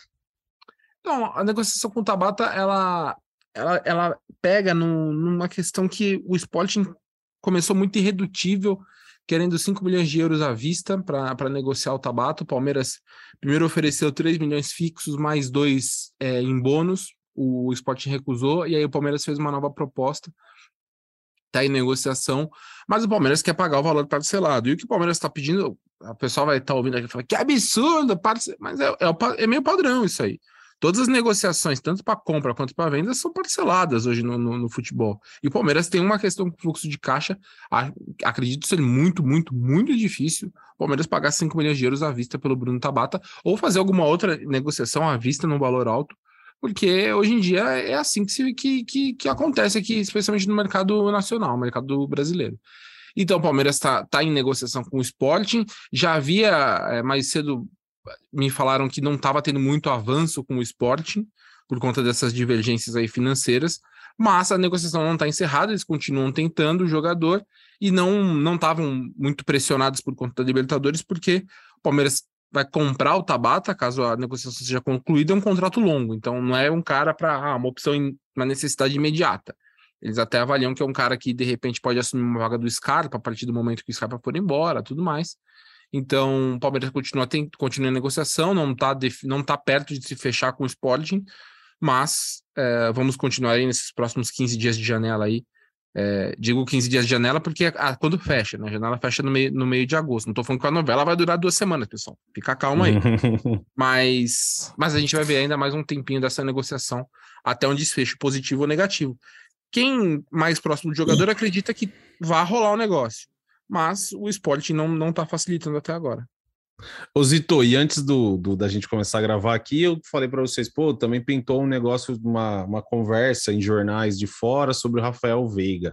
Então, a negociação com o Tabata, ela, ela, ela pega num, numa questão que o Sporting começou muito irredutível, querendo cinco milhões de euros à vista para negociar o Tabata. O Palmeiras primeiro ofereceu três milhões fixos, mais dois é, em bônus. O Sporting recusou, e aí o Palmeiras fez uma nova proposta, está em negociação, mas o Palmeiras quer pagar o valor parcelado. E o que o Palmeiras está pedindo, a pessoa vai estar tá ouvindo aqui e falar, que absurdo, mas é, é, é meio padrão isso aí. Todas as negociações, tanto para compra quanto para venda, são parceladas hoje no, no, no futebol. E o Palmeiras tem uma questão com fluxo de caixa, acredito ser muito, muito, muito difícil o Palmeiras pagar cinco milhões de euros à vista pelo Bruno Tabata, ou fazer alguma outra negociação à vista num valor alto, porque hoje em dia é assim que, se, que, que, que acontece aqui, especialmente no mercado nacional, no mercado brasileiro. Então o Palmeiras está tá em negociação com o Sporting, já havia é, mais cedo, me falaram que não estava tendo muito avanço com o Sporting, por conta dessas divergências aí financeiras, mas a negociação não está encerrada, eles continuam tentando o jogador e não estavam muito pressionados por conta da Libertadores, porque o Palmeiras vai comprar o Tabata, caso a negociação seja concluída, é um contrato longo, então não é um cara para ah, uma opção, em, uma necessidade imediata. Eles até avaliam que é um cara que de repente pode assumir uma vaga do Scarpa a partir do momento que o Scarpa for embora, tudo mais. Então o Palmeiras continua, tem, continua a negociação, não está não tá perto de se fechar com o Sporting, mas é, vamos continuar aí nesses próximos quinze dias de janela aí É, digo quinze dias de janela porque é quando fecha, né? A janela fecha no meio, no meio de agosto. Não tô falando que a novela vai durar duas semanas, pessoal. Fica calma aí. mas, mas a gente vai ver ainda mais um tempinho dessa negociação até um desfecho positivo ou negativo. Quem mais próximo do jogador acredita que vai rolar o negócio. Mas o Sporting não, não tá facilitando até agora. Ô Zito, e antes do, do, da gente começar a gravar aqui, eu falei para vocês, pô, também pintou um negócio, uma, uma conversa em jornais de fora sobre o Rafael Veiga.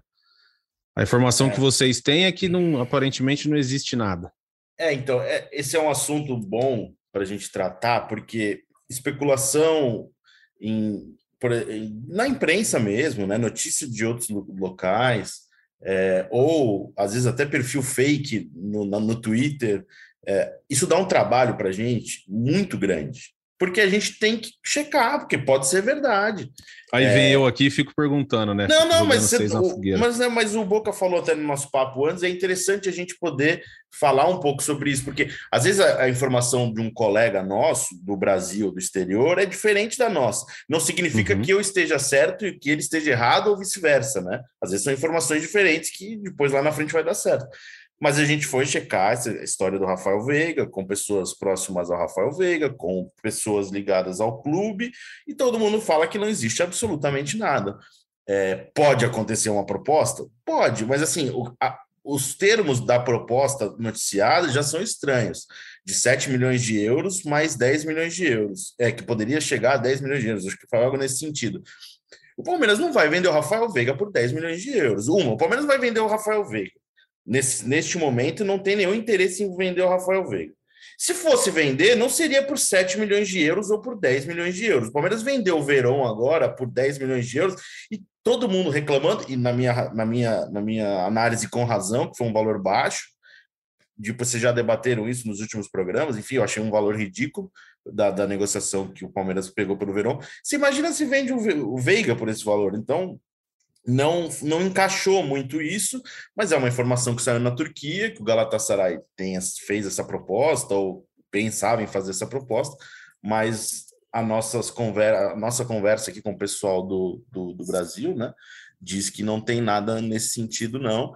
A informação é. que vocês têm é que não, aparentemente não existe nada. É, então, é, esse é um assunto bom para a gente tratar, porque especulação em, por, em, na imprensa mesmo, né, notícia de outros locais, é, ou às vezes até perfil fake no, no Twitter, é, isso dá um trabalho para a gente muito grande, porque a gente tem que checar, porque pode ser verdade. Aí é... vem eu aqui e fico perguntando, né? Não, não, mas, você, o, mas, né, mas o Boca falou até no nosso papo antes, é interessante a gente poder falar um pouco sobre isso, porque às vezes a, a informação de um colega nosso, do Brasil, do exterior, é diferente da nossa. Não significa uhum. que eu esteja certo e que ele esteja errado ou vice-versa, né? Às vezes são informações diferentes que depois lá na frente vai dar certo. Mas a gente foi checar essa história do Rafael Veiga, com pessoas próximas ao Rafael Veiga, com pessoas ligadas ao clube, e todo mundo fala que não existe absolutamente nada. É, pode acontecer uma proposta? Pode, mas assim, o, a, os termos da proposta noticiada já são estranhos. De sete milhões de euros mais dez milhões de euros. É, que poderia chegar a dez milhões de euros, acho que foi algo nesse sentido. O Palmeiras não vai vender o Rafael Veiga por dez milhões de euros. Uma, o Palmeiras vai vender o Rafael Veiga. Nesse, neste momento, não tem nenhum interesse em vender o Rafael Veiga. Se fosse vender, não seria por sete milhões de euros ou por dez milhões de euros. O Palmeiras vendeu o Verón agora por dez milhões de euros e todo mundo reclamando, e na minha, na minha, na minha análise com razão, que foi um valor baixo, de, vocês já debateram isso nos últimos programas, enfim, eu achei um valor ridículo da, da negociação que o Palmeiras pegou pelo Verón. Se imagina se vende o, o Veiga por esse valor, então... Não, não encaixou muito isso, mas é uma informação que saiu na Turquia, que o Galatasaray tem, fez essa proposta, ou pensava em fazer essa proposta, mas a, nossas conver, a nossa conversa aqui com o pessoal do, do, do Brasil, né, diz que não tem nada nesse sentido, não,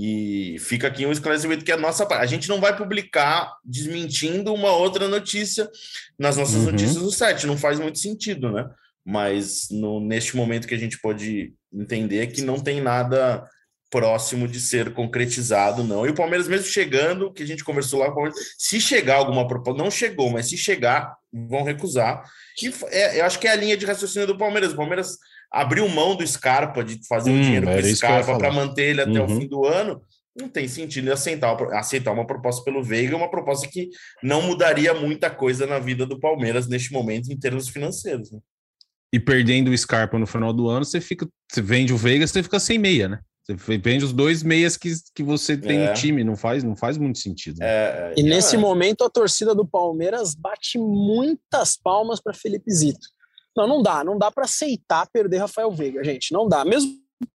e fica aqui um esclarecimento que a nossa a gente não vai publicar desmentindo uma outra notícia nas nossas uhum. notícias do site, não faz muito sentido, né? Mas no, neste momento que a gente pode entender que não tem nada próximo de ser concretizado, não. E o Palmeiras mesmo chegando, que a gente conversou lá, se chegar alguma proposta, não chegou, mas se chegar, vão recusar. E é, eu acho que é a linha de raciocínio do Palmeiras. O Palmeiras abriu mão do Scarpa, de fazer hum, o dinheiro com o Scarpa para manter ele até uhum. o fim do ano. Não tem sentido aceitar, aceitar uma proposta pelo Veiga, uma proposta que não mudaria muita coisa na vida do Palmeiras neste momento em termos financeiros, né? E perdendo o Scarpa no final do ano, você fica, você vende o Veiga, você fica sem meia, né? Você vende os dois meias que, que você tem é. no time, não faz, não faz muito sentido. Né? É, é, e nesse é. momento a torcida do Palmeiras bate muitas palmas para Felipe Zito. Não, não dá, não dá para aceitar perder Rafael Veiga, gente, não dá. Mesmo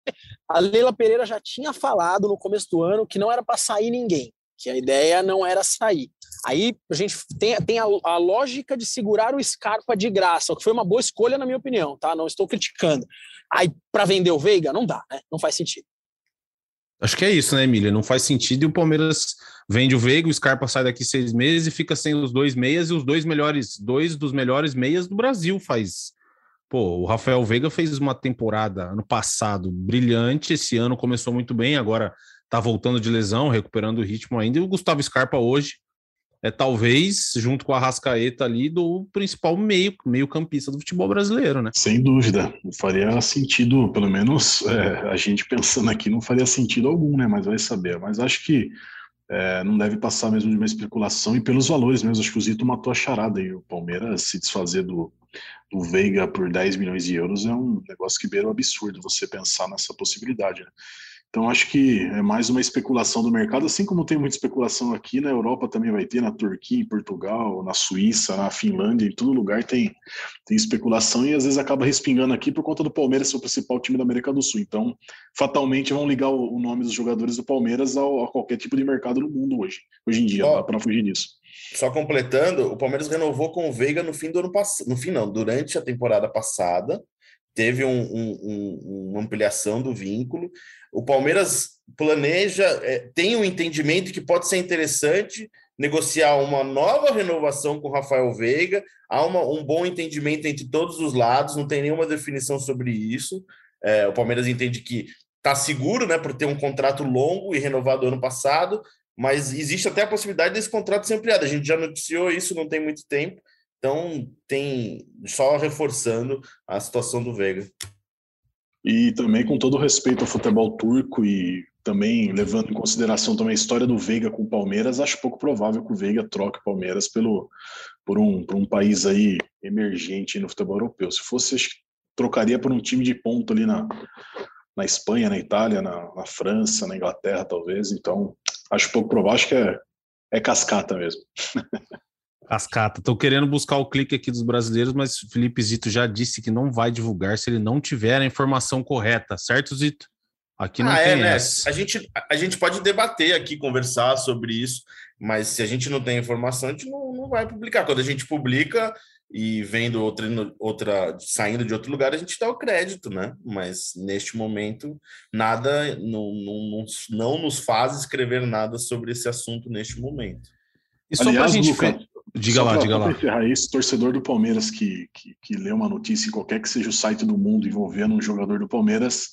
a Leila Pereira já tinha falado no começo do ano que não era para sair ninguém, que a ideia não era sair. Aí a gente tem, tem a, a lógica de segurar o Scarpa de graça, o que foi uma boa escolha, na minha opinião, tá? Não estou criticando. Aí, para vender o Veiga, não dá, né? Não faz sentido. Acho que é isso, né, Emília? Não faz sentido e o Palmeiras vende o Veiga, o Scarpa sai daqui seis meses e fica sem os dois meias e os dois melhores, dois dos melhores meias do Brasil faz. Pô, o Rafael Veiga fez uma temporada ano passado brilhante, esse ano começou muito bem, agora tá voltando de lesão, recuperando o ritmo ainda, e o Gustavo Scarpa hoje é talvez, junto com a Arrascaeta ali, do principal meio, meio campista do futebol brasileiro, né? Sem dúvida, não faria sentido, pelo menos é, a gente pensando aqui, não faria sentido algum, né? Mas vai saber. Mas acho que é, não deve passar mesmo de uma especulação e pelos valores mesmo. Acho que o Zito matou a charada aí. O Palmeiras se desfazer do, do Veiga por dez milhões de euros é um negócio que beira o absurdo você pensar nessa possibilidade, né? Então, acho que é mais uma especulação do mercado, assim como tem muita especulação aqui, na Europa também vai ter, na Turquia, em Portugal, na Suíça, na Finlândia, em todo lugar tem, tem especulação e às vezes acaba respingando aqui por conta do Palmeiras ser o principal time da América do Sul. Então, fatalmente vão ligar o, o nome dos jogadores do Palmeiras ao, a qualquer tipo de mercado no mundo hoje, hoje em dia, oh, dá para fugir disso. Só completando, o Palmeiras renovou com o Veiga no fim do ano passado, no fim não, durante a temporada passada, teve um, um, um, uma ampliação do vínculo. o Palmeiras planeja, é, tem um entendimento que pode ser interessante negociar uma nova renovação com o Rafael Veiga, há uma, um bom entendimento entre todos os lados, não tem nenhuma definição sobre isso. É, o Palmeiras entende que está seguro, né, por ter um contrato longo e renovado ano passado, mas existe até a possibilidade desse contrato ser ampliado. A gente já noticiou isso, não tem muito tempo, então tem só reforçando a situação do Veiga. E também com todo o respeito ao futebol turco e também levando em consideração também a história do Veiga com o Palmeiras, acho pouco provável que o Veiga troque o Palmeiras pelo, por, um, por um país aí emergente no futebol europeu. Se fosse, acho que trocaria por um time de ponta ali na, na Espanha, na Itália, na, na França, na Inglaterra talvez. Então, acho pouco provável, acho que é, é cascata mesmo. Cascata. Estou querendo buscar o clique aqui dos brasileiros, mas o Felipe Zito já disse que não vai divulgar se ele não tiver a informação correta, certo, Zito? Aqui não ah, tem é, né? essa. A gente, a gente pode debater aqui, conversar sobre isso, mas se a gente não tem informação, a gente não, não vai publicar. Quando a gente publica e vendo outra, outra, saindo de outro lugar, a gente dá o crédito, né? Mas neste momento, nada, não, não, não nos faz escrever nada sobre esse assunto neste momento. E só para a gente... Luca, fe... Diga só lá, pra, diga lá. Para encerrar isso, torcedor do Palmeiras que, que, que lê uma notícia em qualquer que seja o site do mundo envolvendo um jogador do Palmeiras,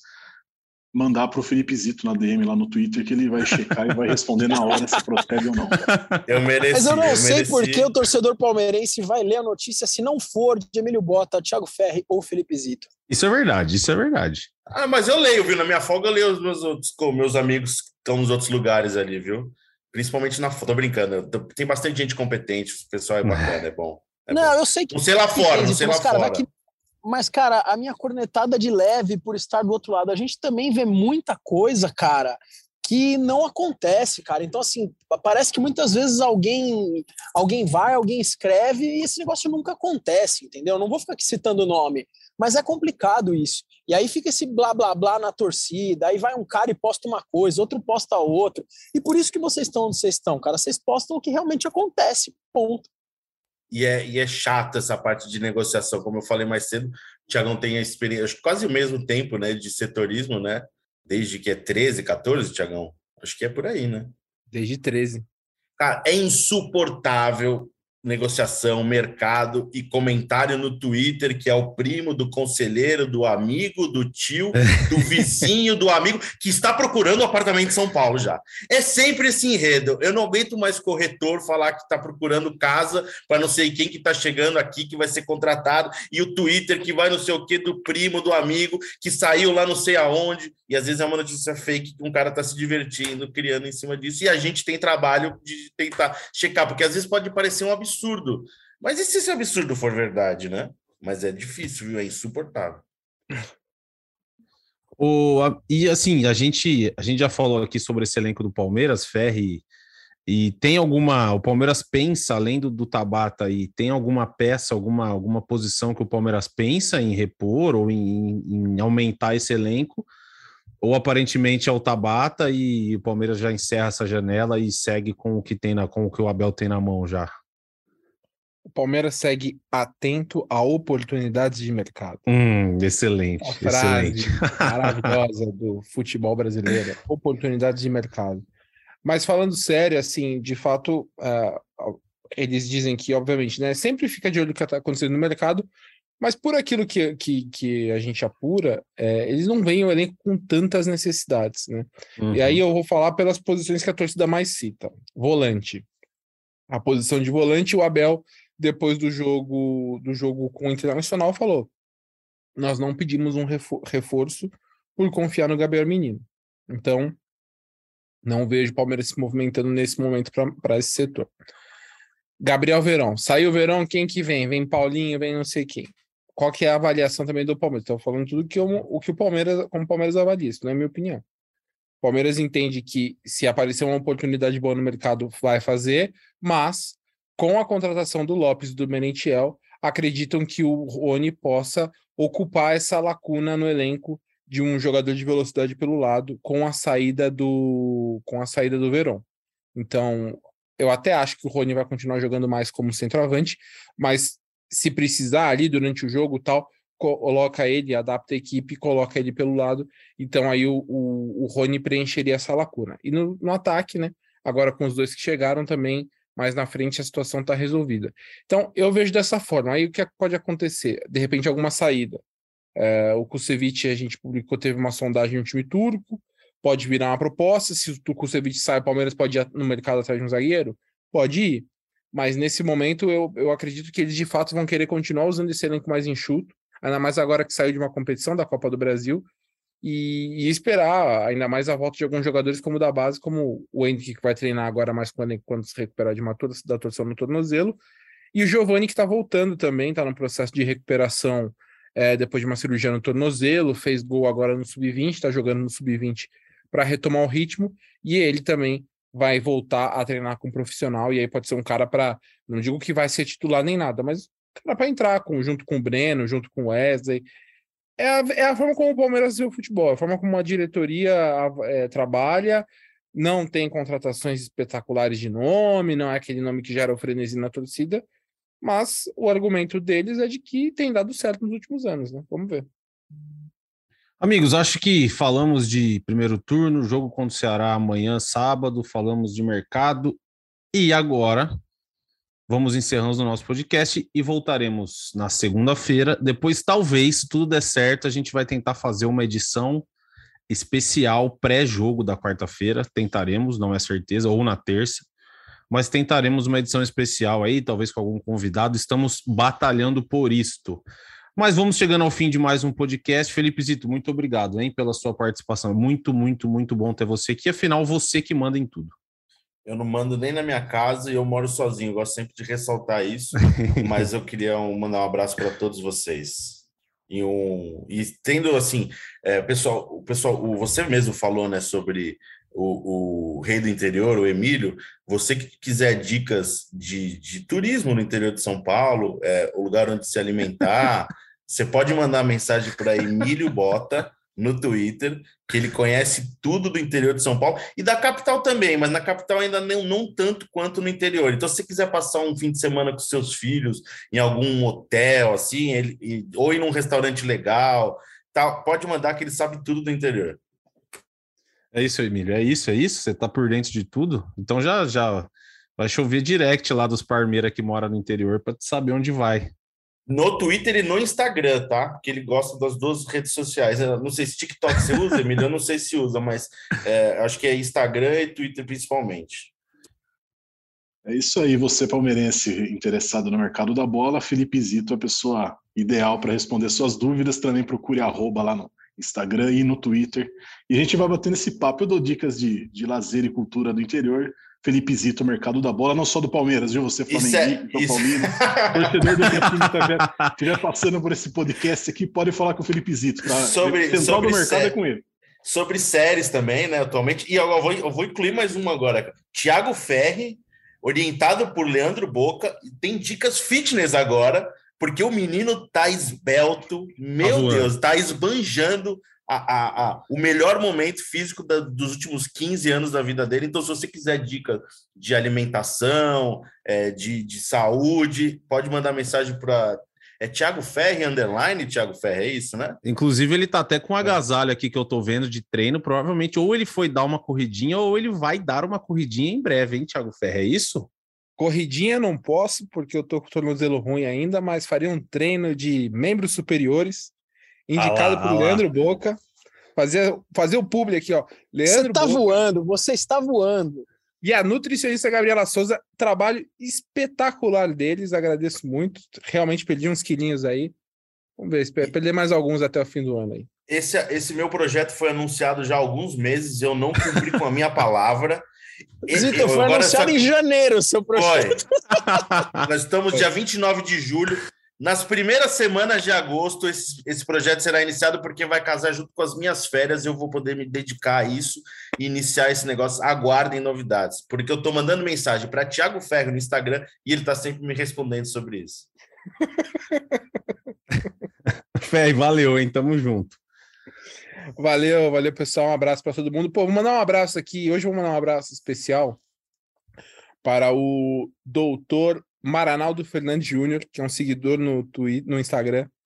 mandar para o Felipe Zito na D M lá no Twitter que ele vai checar e vai responder na hora se procede ou não. Cara. Eu mereci. Mas eu não eu sei mereci. por que o torcedor palmeirense vai ler a notícia se não for de Emílio Bota, Thiago Ferri ou Felipe Zito. Isso é verdade, isso é verdade. Ah, mas eu leio, viu? Na minha folga eu leio os meus, outros, meus amigos que estão nos outros lugares ali, viu? Principalmente na... Tô brincando. Tem bastante gente competente, o pessoal é bacana, é bom. É não, bom. eu sei que... Não sei lá fora, não sei lá cara, fora. Que... Mas, cara, a minha cornetada de leve por estar do outro lado, a gente também vê muita coisa, cara, que não acontece, cara. Então, assim, parece que muitas vezes alguém, alguém vai, alguém escreve e esse negócio nunca acontece, entendeu? Eu não vou ficar aqui citando o nome, mas é complicado isso. E aí fica esse blá, blá, blá na torcida, aí vai um cara e posta uma coisa, outro posta outra. E por isso que vocês estão onde vocês estão, cara. Vocês postam o que realmente acontece, ponto. E é, e é chato essa parte de negociação, como eu falei mais cedo, o Thiagão tem a experiência, acho que quase o mesmo tempo, né, de setorismo, né, desde que é treze, catorze, Thiagão, acho que é por aí, né? Desde treze. Cara, é insuportável negociação, mercado e comentário no Twitter que é o primo do conselheiro, do amigo, do tio, do vizinho, do amigo, que está procurando um apartamento em São Paulo já. É sempre esse enredo. Eu não aguento mais corretor falar que está procurando casa para não sei quem que está chegando aqui, que vai ser contratado, e o Twitter que vai não sei o que do primo, do amigo, que saiu lá não sei aonde, e às vezes é uma notícia fake que um cara está se divertindo, criando em cima disso, e a gente tem trabalho de tentar checar, porque às vezes pode parecer um absurdo. absurdo. Mas e se esse absurdo for verdade, né? Mas é difícil, viu? É insuportável. O, a, e assim, a gente, a gente já falou aqui sobre esse elenco do Palmeiras, Ferri, e tem alguma... O Palmeiras pensa, além do, do Tabata, aí, tem alguma peça, alguma, alguma posição que o Palmeiras pensa em repor ou em, em aumentar esse elenco? Ou aparentemente é o Tabata e o Palmeiras já encerra essa janela e segue com o que tem na, com o que o Abel tem na mão já? O Palmeiras segue atento a oportunidades de mercado. Hum, excelente, a frase excelente. maravilhosa do futebol brasileiro. Oportunidades de mercado. Mas falando sério, assim, de fato, uh, eles dizem que, obviamente, né, sempre fica de olho no que está acontecendo no mercado, mas por aquilo que, que, que a gente apura, é, eles não veem o elenco com tantas necessidades, né? Uhum. E aí eu vou falar pelas posições que a torcida mais cita. Volante. A posição de volante, o Abel, depois do jogo, do jogo com o Internacional, falou: nós não pedimos um reforço por confiar no Gabriel Menino. Então, não vejo o Palmeiras se movimentando nesse momento para esse setor. Gabriel Verón. Saiu o Verón, quem que vem? Vem Paulinho, vem não sei quem. Qual que é a avaliação também do Palmeiras? Estou falando tudo que eu, o que o Palmeiras, como o Palmeiras avalia, isso não é minha opinião. O Palmeiras entende que se aparecer uma oportunidade boa no mercado, vai fazer, mas com a contratação do Lopes e do Merentiel, acreditam que o Rony possa ocupar essa lacuna no elenco de um jogador de velocidade pelo lado com a saída do, com a saída do Verón. Então, eu até acho que o Rony vai continuar jogando mais como centroavante, mas se precisar ali durante o jogo tal, coloca ele, adapta a equipe, coloca ele pelo lado. Então aí o, o, o Rony preencheria essa lacuna. E no, no ataque, né? Agora com os dois que chegaram também, mais na frente a situação está resolvida. Então eu vejo dessa forma. Aí o que pode acontecer? De repente alguma saída. É, o Kusevich, a gente publicou, teve uma sondagem no time turco, pode virar uma proposta. Se o Kusevich sai, o Palmeiras pode ir no mercado atrás de um zagueiro? Pode ir. Mas nesse momento eu, eu acredito que eles de fato vão querer continuar usando esse elenco mais enxuto, ainda mais agora que saiu de uma competição da Copa do Brasil, e, e esperar ainda mais a volta de alguns jogadores como o da base, como o Henrique, que vai treinar agora mais quando, quando se recuperar de uma da torção no tornozelo, e o Giovani, que está voltando também, está no processo de recuperação é, depois de uma cirurgia no tornozelo, fez gol agora no sub vinte, está jogando no sub vinte para retomar o ritmo, e ele também vai voltar a treinar com um profissional, e aí pode ser um cara para, não digo que vai ser titular nem nada, mas cara para entrar com, junto com o Breno, junto com o Wesley. É a, é a forma como o Palmeiras vê o futebol, a forma como a diretoria é, trabalha, não tem contratações espetaculares de nome, não é aquele nome que gera o frenesi na torcida, mas o argumento deles é de que tem dado certo nos últimos anos, né? Vamos ver. Amigos, acho que falamos de primeiro turno, jogo contra o Ceará amanhã, sábado, falamos de mercado, e agora vamos encerrando o nosso podcast e voltaremos na segunda-feira. Depois, talvez, se tudo der certo, a gente vai tentar fazer uma edição especial pré-jogo da quarta-feira, tentaremos, não é certeza, ou na terça, mas tentaremos uma edição especial aí, talvez com algum convidado, estamos batalhando por isto. Mas vamos chegando ao fim de mais um podcast. Felipe Zito, muito obrigado, hein, pela sua participação. Muito, muito, muito bom ter você aqui. Afinal, você que manda em tudo. Eu não mando nem na minha casa e eu moro sozinho. Eu gosto sempre de ressaltar isso. Mas eu queria mandar um abraço para todos vocês. E, um, e tendo assim, é, pessoal, o pessoal, o, você mesmo falou, né, sobre o, o rei do interior, o Emílio. Você que quiser dicas de, de turismo no interior de São Paulo, é, o lugar onde se alimentar, você pode mandar mensagem para Emílio Bota no Twitter, que ele conhece tudo do interior de São Paulo e da capital também, mas na capital ainda não, não tanto quanto no interior. Então, se você quiser passar um fim de semana com seus filhos em algum hotel, assim, ele, ou ir num restaurante legal, tá, pode mandar que ele sabe tudo do interior. É isso, Emílio, é isso, é isso? Você tá por dentro de tudo? Então já, já vai chover direct lá dos Parmeira que mora no interior para saber onde vai. No Twitter e no Instagram, tá? Porque ele gosta das duas redes sociais. Eu não sei se TikTok você usa, Emílio, eu não sei se usa, mas é, acho que é Instagram e Twitter principalmente. É isso aí, você palmeirense interessado no mercado da bola, Felipe Zito é a pessoa ideal para responder suas dúvidas. Também procure arroba lá no Instagram e no Twitter. E a gente vai batendo esse papo. Eu dou dicas de, de lazer e cultura do interior. Felipe Zito, mercado da bola, não só do Palmeiras, viu? Você flamenguista, São Paulino, torcedor do time que estiver passando por esse podcast aqui, pode falar com o Felipe Zito, tá? Sobre, Central sobre do mercado sé... é com ele. Sobre séries também, né, atualmente. E eu vou, eu vou incluir mais uma agora. Thiago Ferri, orientado por Leandro Boca, tem dicas fitness agora, porque o menino tá esbelto, meu tá Deus, tá esbanjando A, a, a, o melhor momento físico da, dos últimos quinze anos da vida dele. Então, se você quiser dicas de alimentação, é, de, de saúde, pode mandar mensagem para... É Thiago Ferri, underline, Thiago Ferri, é isso, né? Inclusive, ele tá até com um agasalho aqui que eu tô vendo de treino. Provavelmente, ou ele foi dar uma corridinha, ou ele vai dar uma corridinha em breve, hein, Thiago Ferri? É isso? Corridinha não posso, porque eu tô com o tornozelo ruim ainda, mas faria um treino de membros superiores, indicado ah lá, por ah Leandro lá. Boca. Fazer, fazer o publi aqui, ó. Leandro você tá Boca. voando, você está voando. E a nutricionista Gabriela Souza, trabalho espetacular deles, agradeço muito. Realmente perdi uns quilinhos aí. Vamos ver, espero perder mais alguns até o fim do ano aí. Esse, esse meu projeto foi anunciado já há alguns meses, eu não cumpri com a minha palavra. Zito, foi anunciado só... em janeiro o seu projeto. Foi. Nós estamos foi. dia vinte e nove de julho. Nas primeiras semanas de agosto, esse, esse projeto será iniciado, porque vai casar junto com as minhas férias e eu vou poder me dedicar a isso e iniciar esse negócio. Aguardem novidades, porque eu estou mandando mensagem para Thiago Ferro no Instagram e ele está sempre me respondendo sobre isso. Ferro, valeu, hein? Tamo junto. Valeu, valeu, pessoal. Um abraço para todo mundo. Pô, vou mandar um abraço aqui. Hoje eu vou mandar um abraço especial para o doutor Maranaldo Fernandes Júnior, que é um seguidor no Twitter, no Instagram.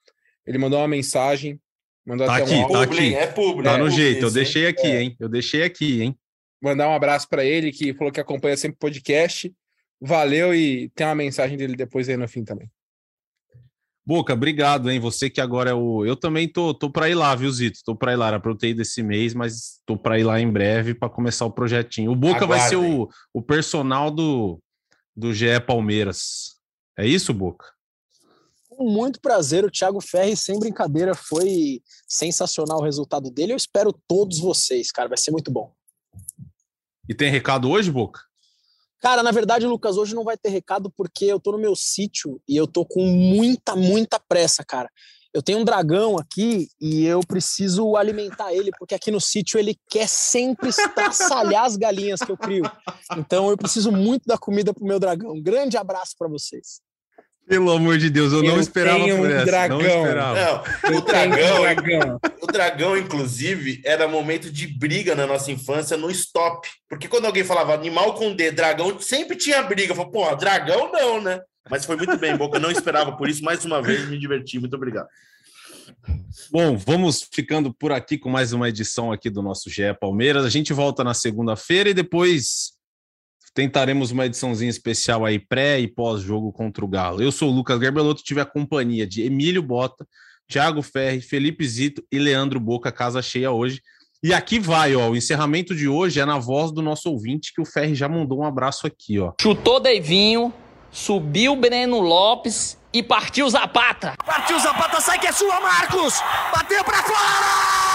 Ele mandou uma mensagem, mandou Tá até aqui, um tá áudio. aqui. É público. Tá é no público jeito, eu isso, deixei hein? aqui, É. hein? Eu deixei aqui, hein? Mandar um abraço para ele, que falou que acompanha sempre o podcast. Valeu, e tem uma mensagem dele depois aí no fim também. Boca, obrigado, hein? Você que agora é o... Eu também tô, tô para ir lá, viu, Zito? Tô para ir lá, era pra eu ter ido esse mês, mas tô para ir lá em breve para começar o projetinho. O Boca Aguardem. vai ser o, o personal do, do G E Palmeiras. É isso, Boca? Com muito prazer, o Thiago Ferri, sem brincadeira, foi sensacional o resultado dele. Eu espero todos vocês, cara, vai ser muito bom. E tem recado hoje, Boca? Cara, na verdade, Lucas, hoje não vai ter recado porque eu tô no meu sítio e eu tô com muita, muita pressa, cara. Eu tenho um dragão aqui e eu preciso alimentar ele, porque aqui no sítio ele quer sempre estraçalhar as galinhas que eu crio. Então eu preciso muito da comida pro meu dragão. Um grande abraço para vocês. Pelo amor de Deus, eu, Eu não esperava tenho por um essa. dragão. Não esperava. Não, Eu o dragão, tenho um dragão. o dragão, inclusive, era momento de briga na nossa infância no stop. Porque quando alguém falava animal com D, dragão, sempre tinha briga. Eu falei, pô, dragão não, né? Mas foi muito bem, Boca. Eu não esperava por isso. Mais uma vez, me diverti. Muito obrigado. Bom, vamos ficando por aqui com mais uma edição aqui do nosso G E Palmeiras. A gente volta na segunda-feira e depois tentaremos uma ediçãozinha especial aí, pré e pós-jogo contra o Galo. Eu sou o Lucas Garbelotto, tive a companhia de Emílio Bota, Thiago Ferri, Felipe Zito e Leandro Boca, casa cheia hoje. E aqui vai, ó, o encerramento de hoje é na voz do nosso ouvinte, que o Ferri já mandou um abraço aqui, ó. Chutou Deivinho, subiu Breno Lopes e partiu Zapata. Partiu Zapata, sai que é sua, Marcos! Bateu pra fora!